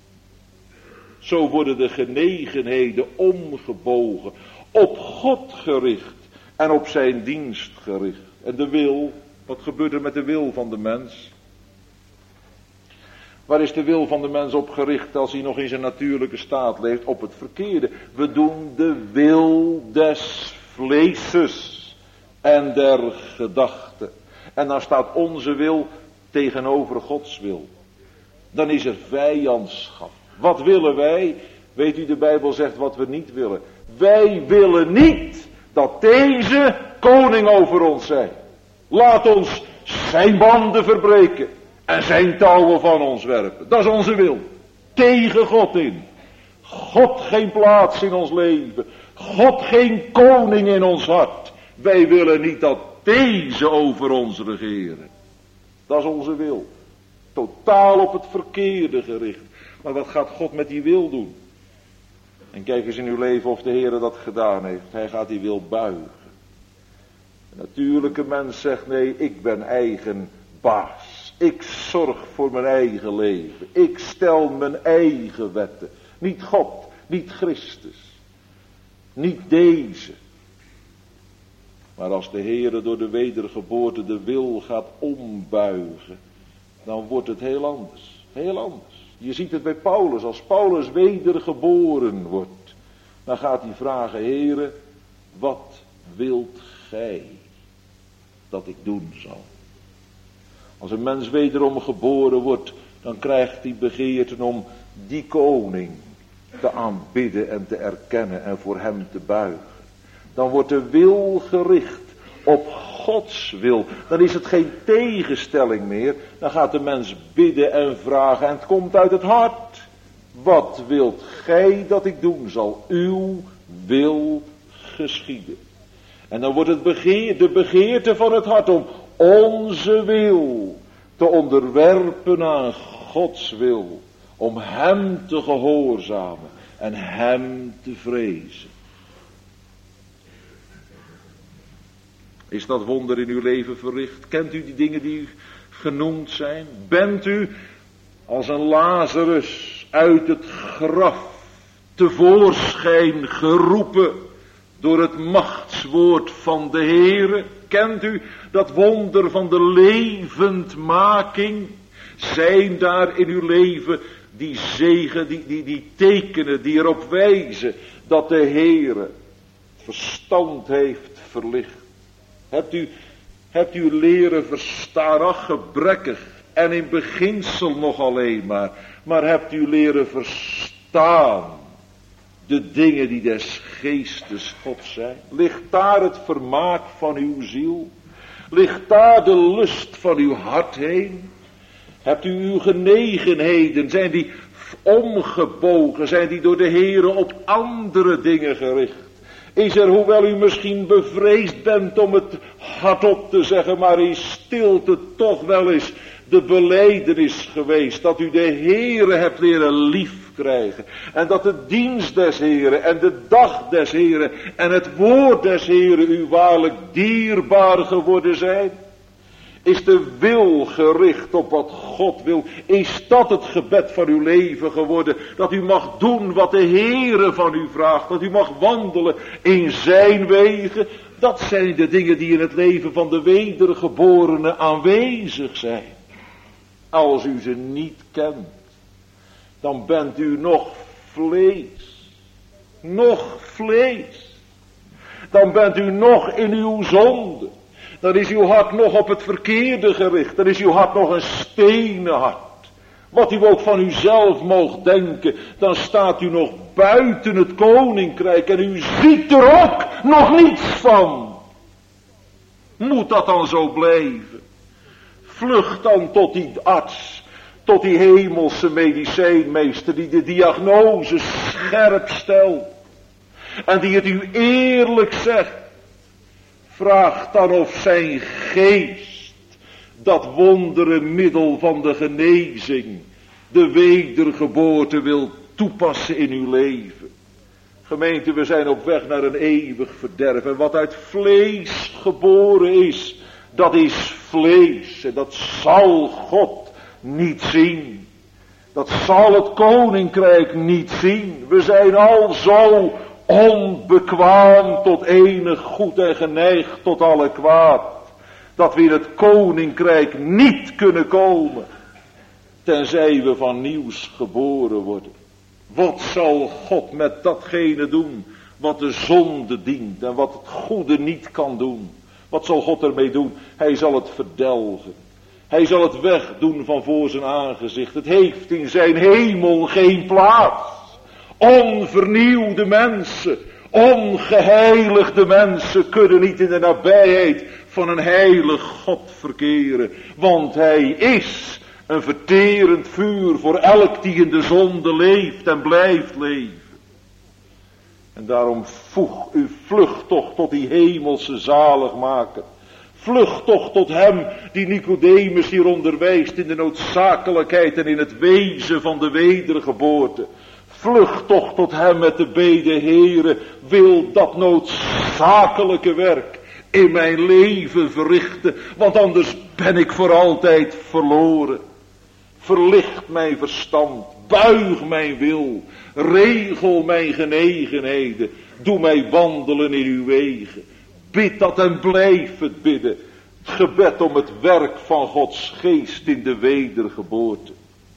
Zo worden de genegenheden omgebogen, op God gericht en op zijn dienst gericht. En de wil, wat gebeurt er met de wil van de mens? Waar is de wil van de mens op gericht als hij nog in zijn natuurlijke staat leeft? Op het verkeerde. We doen de wil des vleeses en der gedachten. En dan staat onze wil tegenover Gods wil. Dan is er vijandschap. Wat willen wij? Weet u, de Bijbel zegt wat we niet willen. Wij willen niet dat deze koning over ons zij. Laat ons zijn banden verbreken en zijn touwen van ons werpen. Dat is onze wil. Tegen God in. God geen plaats in ons leven. God geen koning in ons hart. Wij willen niet dat deze over ons regeren. Dat is onze wil. Totaal op het verkeerde gericht. Maar wat gaat God met die wil doen? En kijk eens in uw leven of de Heer dat gedaan heeft. Hij gaat die wil buigen. De natuurlijke mens zegt nee, ik ben eigen baas. Ik zorg voor mijn eigen leven. Ik stel mijn eigen wetten. Niet God, niet Christus. Niet deze. Maar als de Heer door de wedergeboorte de wil gaat ombuigen, dan wordt het heel anders. Heel anders. Je ziet het bij Paulus. Als Paulus wedergeboren wordt, dan gaat hij vragen, Heere, wat wilt gij dat ik doen zal? Als een mens wederom geboren wordt, dan krijgt hij begeerten om die koning te aanbidden en te erkennen en voor hem te buigen. Dan wordt de wil gericht op Gods wil. Dan is het geen tegenstelling meer. Dan gaat de mens bidden en vragen en het komt uit het hart. Wat wilt gij dat ik doen zal? Uw wil geschieden. En dan wordt het begeer, de begeerte van het hart om onze wil te onderwerpen aan Gods wil. Om hem te gehoorzamen en hem te vrezen. Is dat wonder in uw leven verricht? Kent u die dingen die genoemd zijn? Bent u als een Lazarus uit het graf tevoorschijn geroepen door het machtswoord van de Heere? Kent u dat wonder van de levendmaking? Zijn daar in uw leven die zegen, die, die, die tekenen die erop wijzen dat de Heere verstand heeft verlicht? Hebt u, hebt u leren verstaan, ach gebrekkig en in beginsel nog alleen maar, maar hebt u leren verstaan de dingen die des geestes God zijn? Ligt daar het vermaak van uw ziel? Ligt daar de lust van uw hart heen? Hebt u uw genegenheden, zijn die omgebogen, zijn die door de Heere op andere dingen gericht? Is er, hoewel u misschien bevreesd bent om het hardop te zeggen, maar in stilte toch wel eens de belijdenis geweest dat u de Heere hebt leren liefkrijgen. En dat de dienst des Heeren en de dag des Heeren en het woord des Heeren u waarlijk dierbaar geworden zijn? Is de wil gericht op wat God wil? Is dat het gebed van uw leven geworden? Dat u mag doen wat de Heere van u vraagt. Dat u mag wandelen in zijn wegen. Dat zijn de dingen die in het leven van de wedergeborene aanwezig zijn. Als u ze niet kent, dan bent u nog vlees. Nog vlees. Dan bent u nog in uw zonde. Dan is uw hart nog op het verkeerde gericht. Dan is uw hart nog een stenen hart. Wat u ook van uzelf moogt denken, dan staat u nog buiten het koninkrijk en u ziet er ook nog niets van. Moet dat dan zo blijven? Vlucht dan tot die arts, tot die hemelse medicijnmeester die de diagnose scherp stelt en die het u eerlijk zegt. Vraag dan of zijn geest dat wondere middel van de genezing, de wedergeboorte wil toepassen in uw leven. Gemeente, we zijn op weg naar een eeuwig verderf. En wat uit vlees geboren is, dat is vlees. En dat zal God niet zien. Dat zal het koninkrijk niet zien. We zijn al zo onbekwaam tot enig goed en geneigd tot alle kwaad, dat we in het koninkrijk niet kunnen komen, tenzij we van nieuws geboren worden. Wat zal God met datgene doen, wat de zonde dient en wat het goede niet kan doen? Wat zal God ermee doen? Hij zal het verdelgen. Hij zal het wegdoen van voor zijn aangezicht. Het heeft in zijn hemel geen plaats. Onvernieuwde mensen, ongeheiligde mensen kunnen niet in de nabijheid van een heilig God verkeren. Want hij is een verterend vuur voor elk die in de zonde leeft en blijft leven. En daarom voeg uw vlucht toch tot die hemelse zaligmaker. Vlucht toch tot hem die Nicodemus hier onderwijst in de noodzakelijkheid en in het wezen van de wedergeboorte. Vlucht toch tot hem met de bede, Heere, wil dat noodzakelijke werk in mijn leven verrichten, want anders ben ik voor altijd verloren. Verlicht mijn verstand, buig mijn wil, regel mijn genegenheden, doe mij wandelen in uw wegen. Bid dat en blijf het bidden. Het gebed om het werk van Gods geest in de wedergeboorte.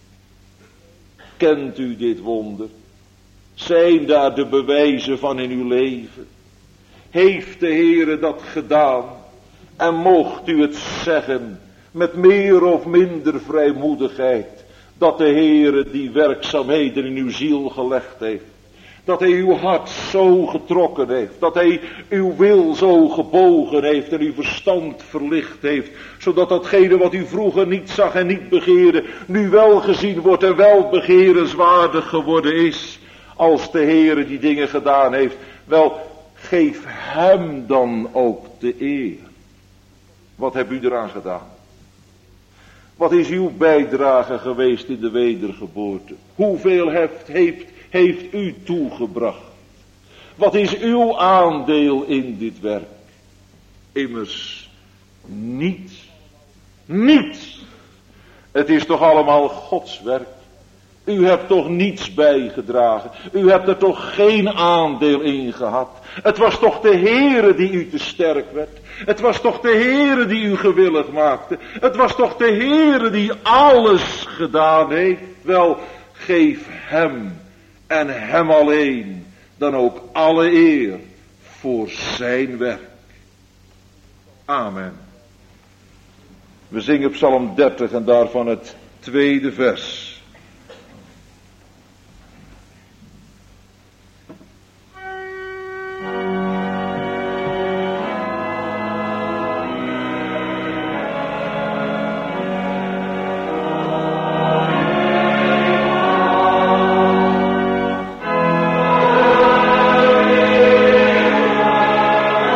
Kent u dit wonder? Zijn daar de bewijzen van in uw leven? Heeft de Heere dat gedaan? En mocht u het zeggen met meer of minder vrijmoedigheid, dat de Heere die werkzaamheden in uw ziel gelegd heeft. Dat hij uw hart zo getrokken heeft. Dat hij uw wil zo gebogen heeft en uw verstand verlicht heeft. Zodat datgene wat u vroeger niet zag en niet begeerde, nu wel gezien wordt en wel begerenswaardig geworden is. Als de Heere die dingen gedaan heeft. Wel, geef hem dan ook de eer. Wat hebt u eraan gedaan? Wat is uw bijdrage geweest in de wedergeboorte? Hoeveel heeft, heeft, heeft u toegebracht? Wat is uw aandeel in dit werk? Immers niets. Niets. Het is toch allemaal Gods werk. U hebt toch niets bijgedragen. U hebt er toch geen aandeel in gehad. Het was toch de Heere die u te sterk werd. Het was toch de Heere die u gewillig maakte. Het was toch de Heere die alles gedaan heeft. Wel, geef hem en hem alleen dan ook alle eer voor zijn werk. Amen. We zingen Psalm dertig en daarvan het tweede vers.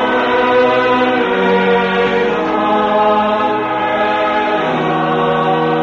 Oh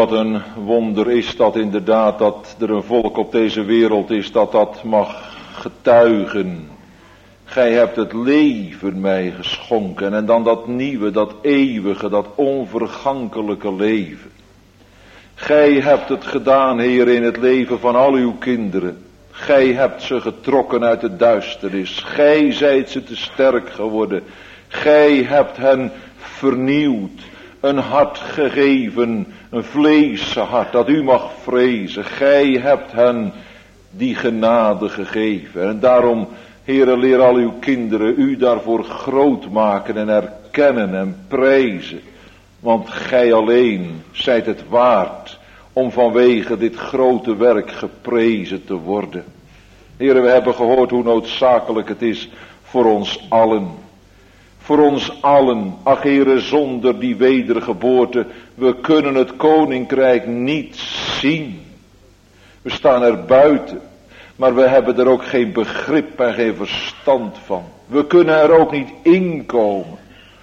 wat een wonder is dat inderdaad dat er een volk op deze wereld is dat dat mag getuigen. Gij hebt het leven mij geschonken en dan dat nieuwe, dat eeuwige, dat onvergankelijke leven. Gij hebt het gedaan, Heer, in het leven van al uw kinderen. Gij hebt ze getrokken uit de duisternis. Gij zijt ze te sterk geworden. Gij hebt hen vernieuwd. Een hart gegeven, een vleeshart dat u mag vrezen. Gij hebt hen die genade gegeven. En daarom, Heere, leer al uw kinderen u daarvoor groot maken en erkennen en prijzen. Want gij alleen zijt het waard om vanwege dit grote werk geprezen te worden. Heere, we hebben gehoord hoe noodzakelijk het is voor ons allen. Voor ons allen, ach Heere, zonder die wedergeboorte, we kunnen het koninkrijk niet zien. We staan er buiten, maar we hebben er ook geen begrip en geen verstand van. We kunnen er ook niet inkomen.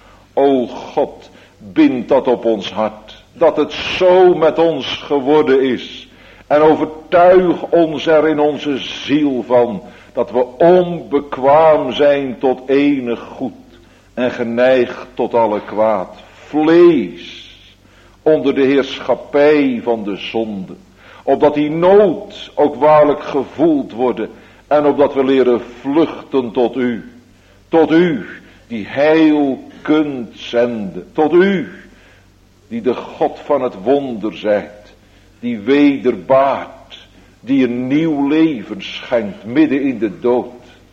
O God, bind dat op ons hart, dat het zo met ons geworden is. En overtuig ons er in onze ziel van, dat we onbekwaam zijn tot enig goed. En geneigd tot alle kwaad. Vlees onder de heerschappij van de zonde. Opdat die nood ook waarlijk gevoeld worden. En opdat we leren vluchten tot u. Tot u die heil kunt zenden. Tot u die de God van het wonder zijt. Die wederbaart. Die een nieuw leven schenkt midden in de dood.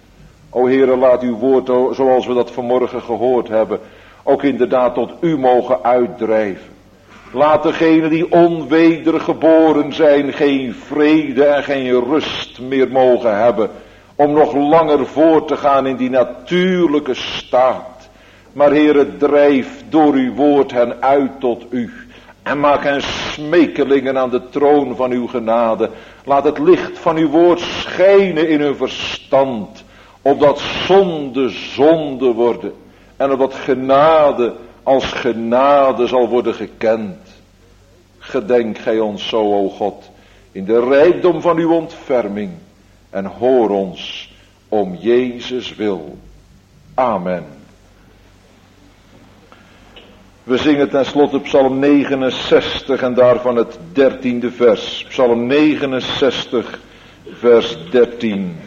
O Heere, laat uw woord, zoals we dat vanmorgen gehoord hebben, ook inderdaad tot u mogen uitdrijven. Laat degenen die onwedergeboren zijn geen vrede en geen rust meer mogen hebben, om nog langer voort te gaan in die natuurlijke staat. Maar Heere, drijf door uw woord hen uit tot u. En maak hen smekelingen aan de troon van uw genade. Laat het licht van uw woord schijnen in hun verstand. Opdat zonde zonde worden. En opdat genade als genade zal worden gekend. Gedenk gij ons zo, o God, in de rijkdom van uw ontferming. En hoor ons om Jezus wil. Amen. We zingen tenslotte Psalm negenenzestig en daarvan het dertiende vers. Psalm negenenzestig, vers dertien.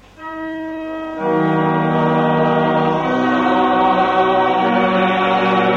Amen.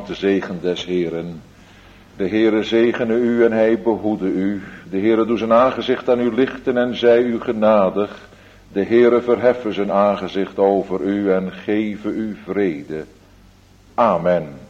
ontvangt de zegen des Heeren. De Heere zegene u en hij behoede u. De Heere doe zijn aangezicht aan u lichten en zij u genadig. De Heere verheffen zijn aangezicht over u en geven u vrede. Amen.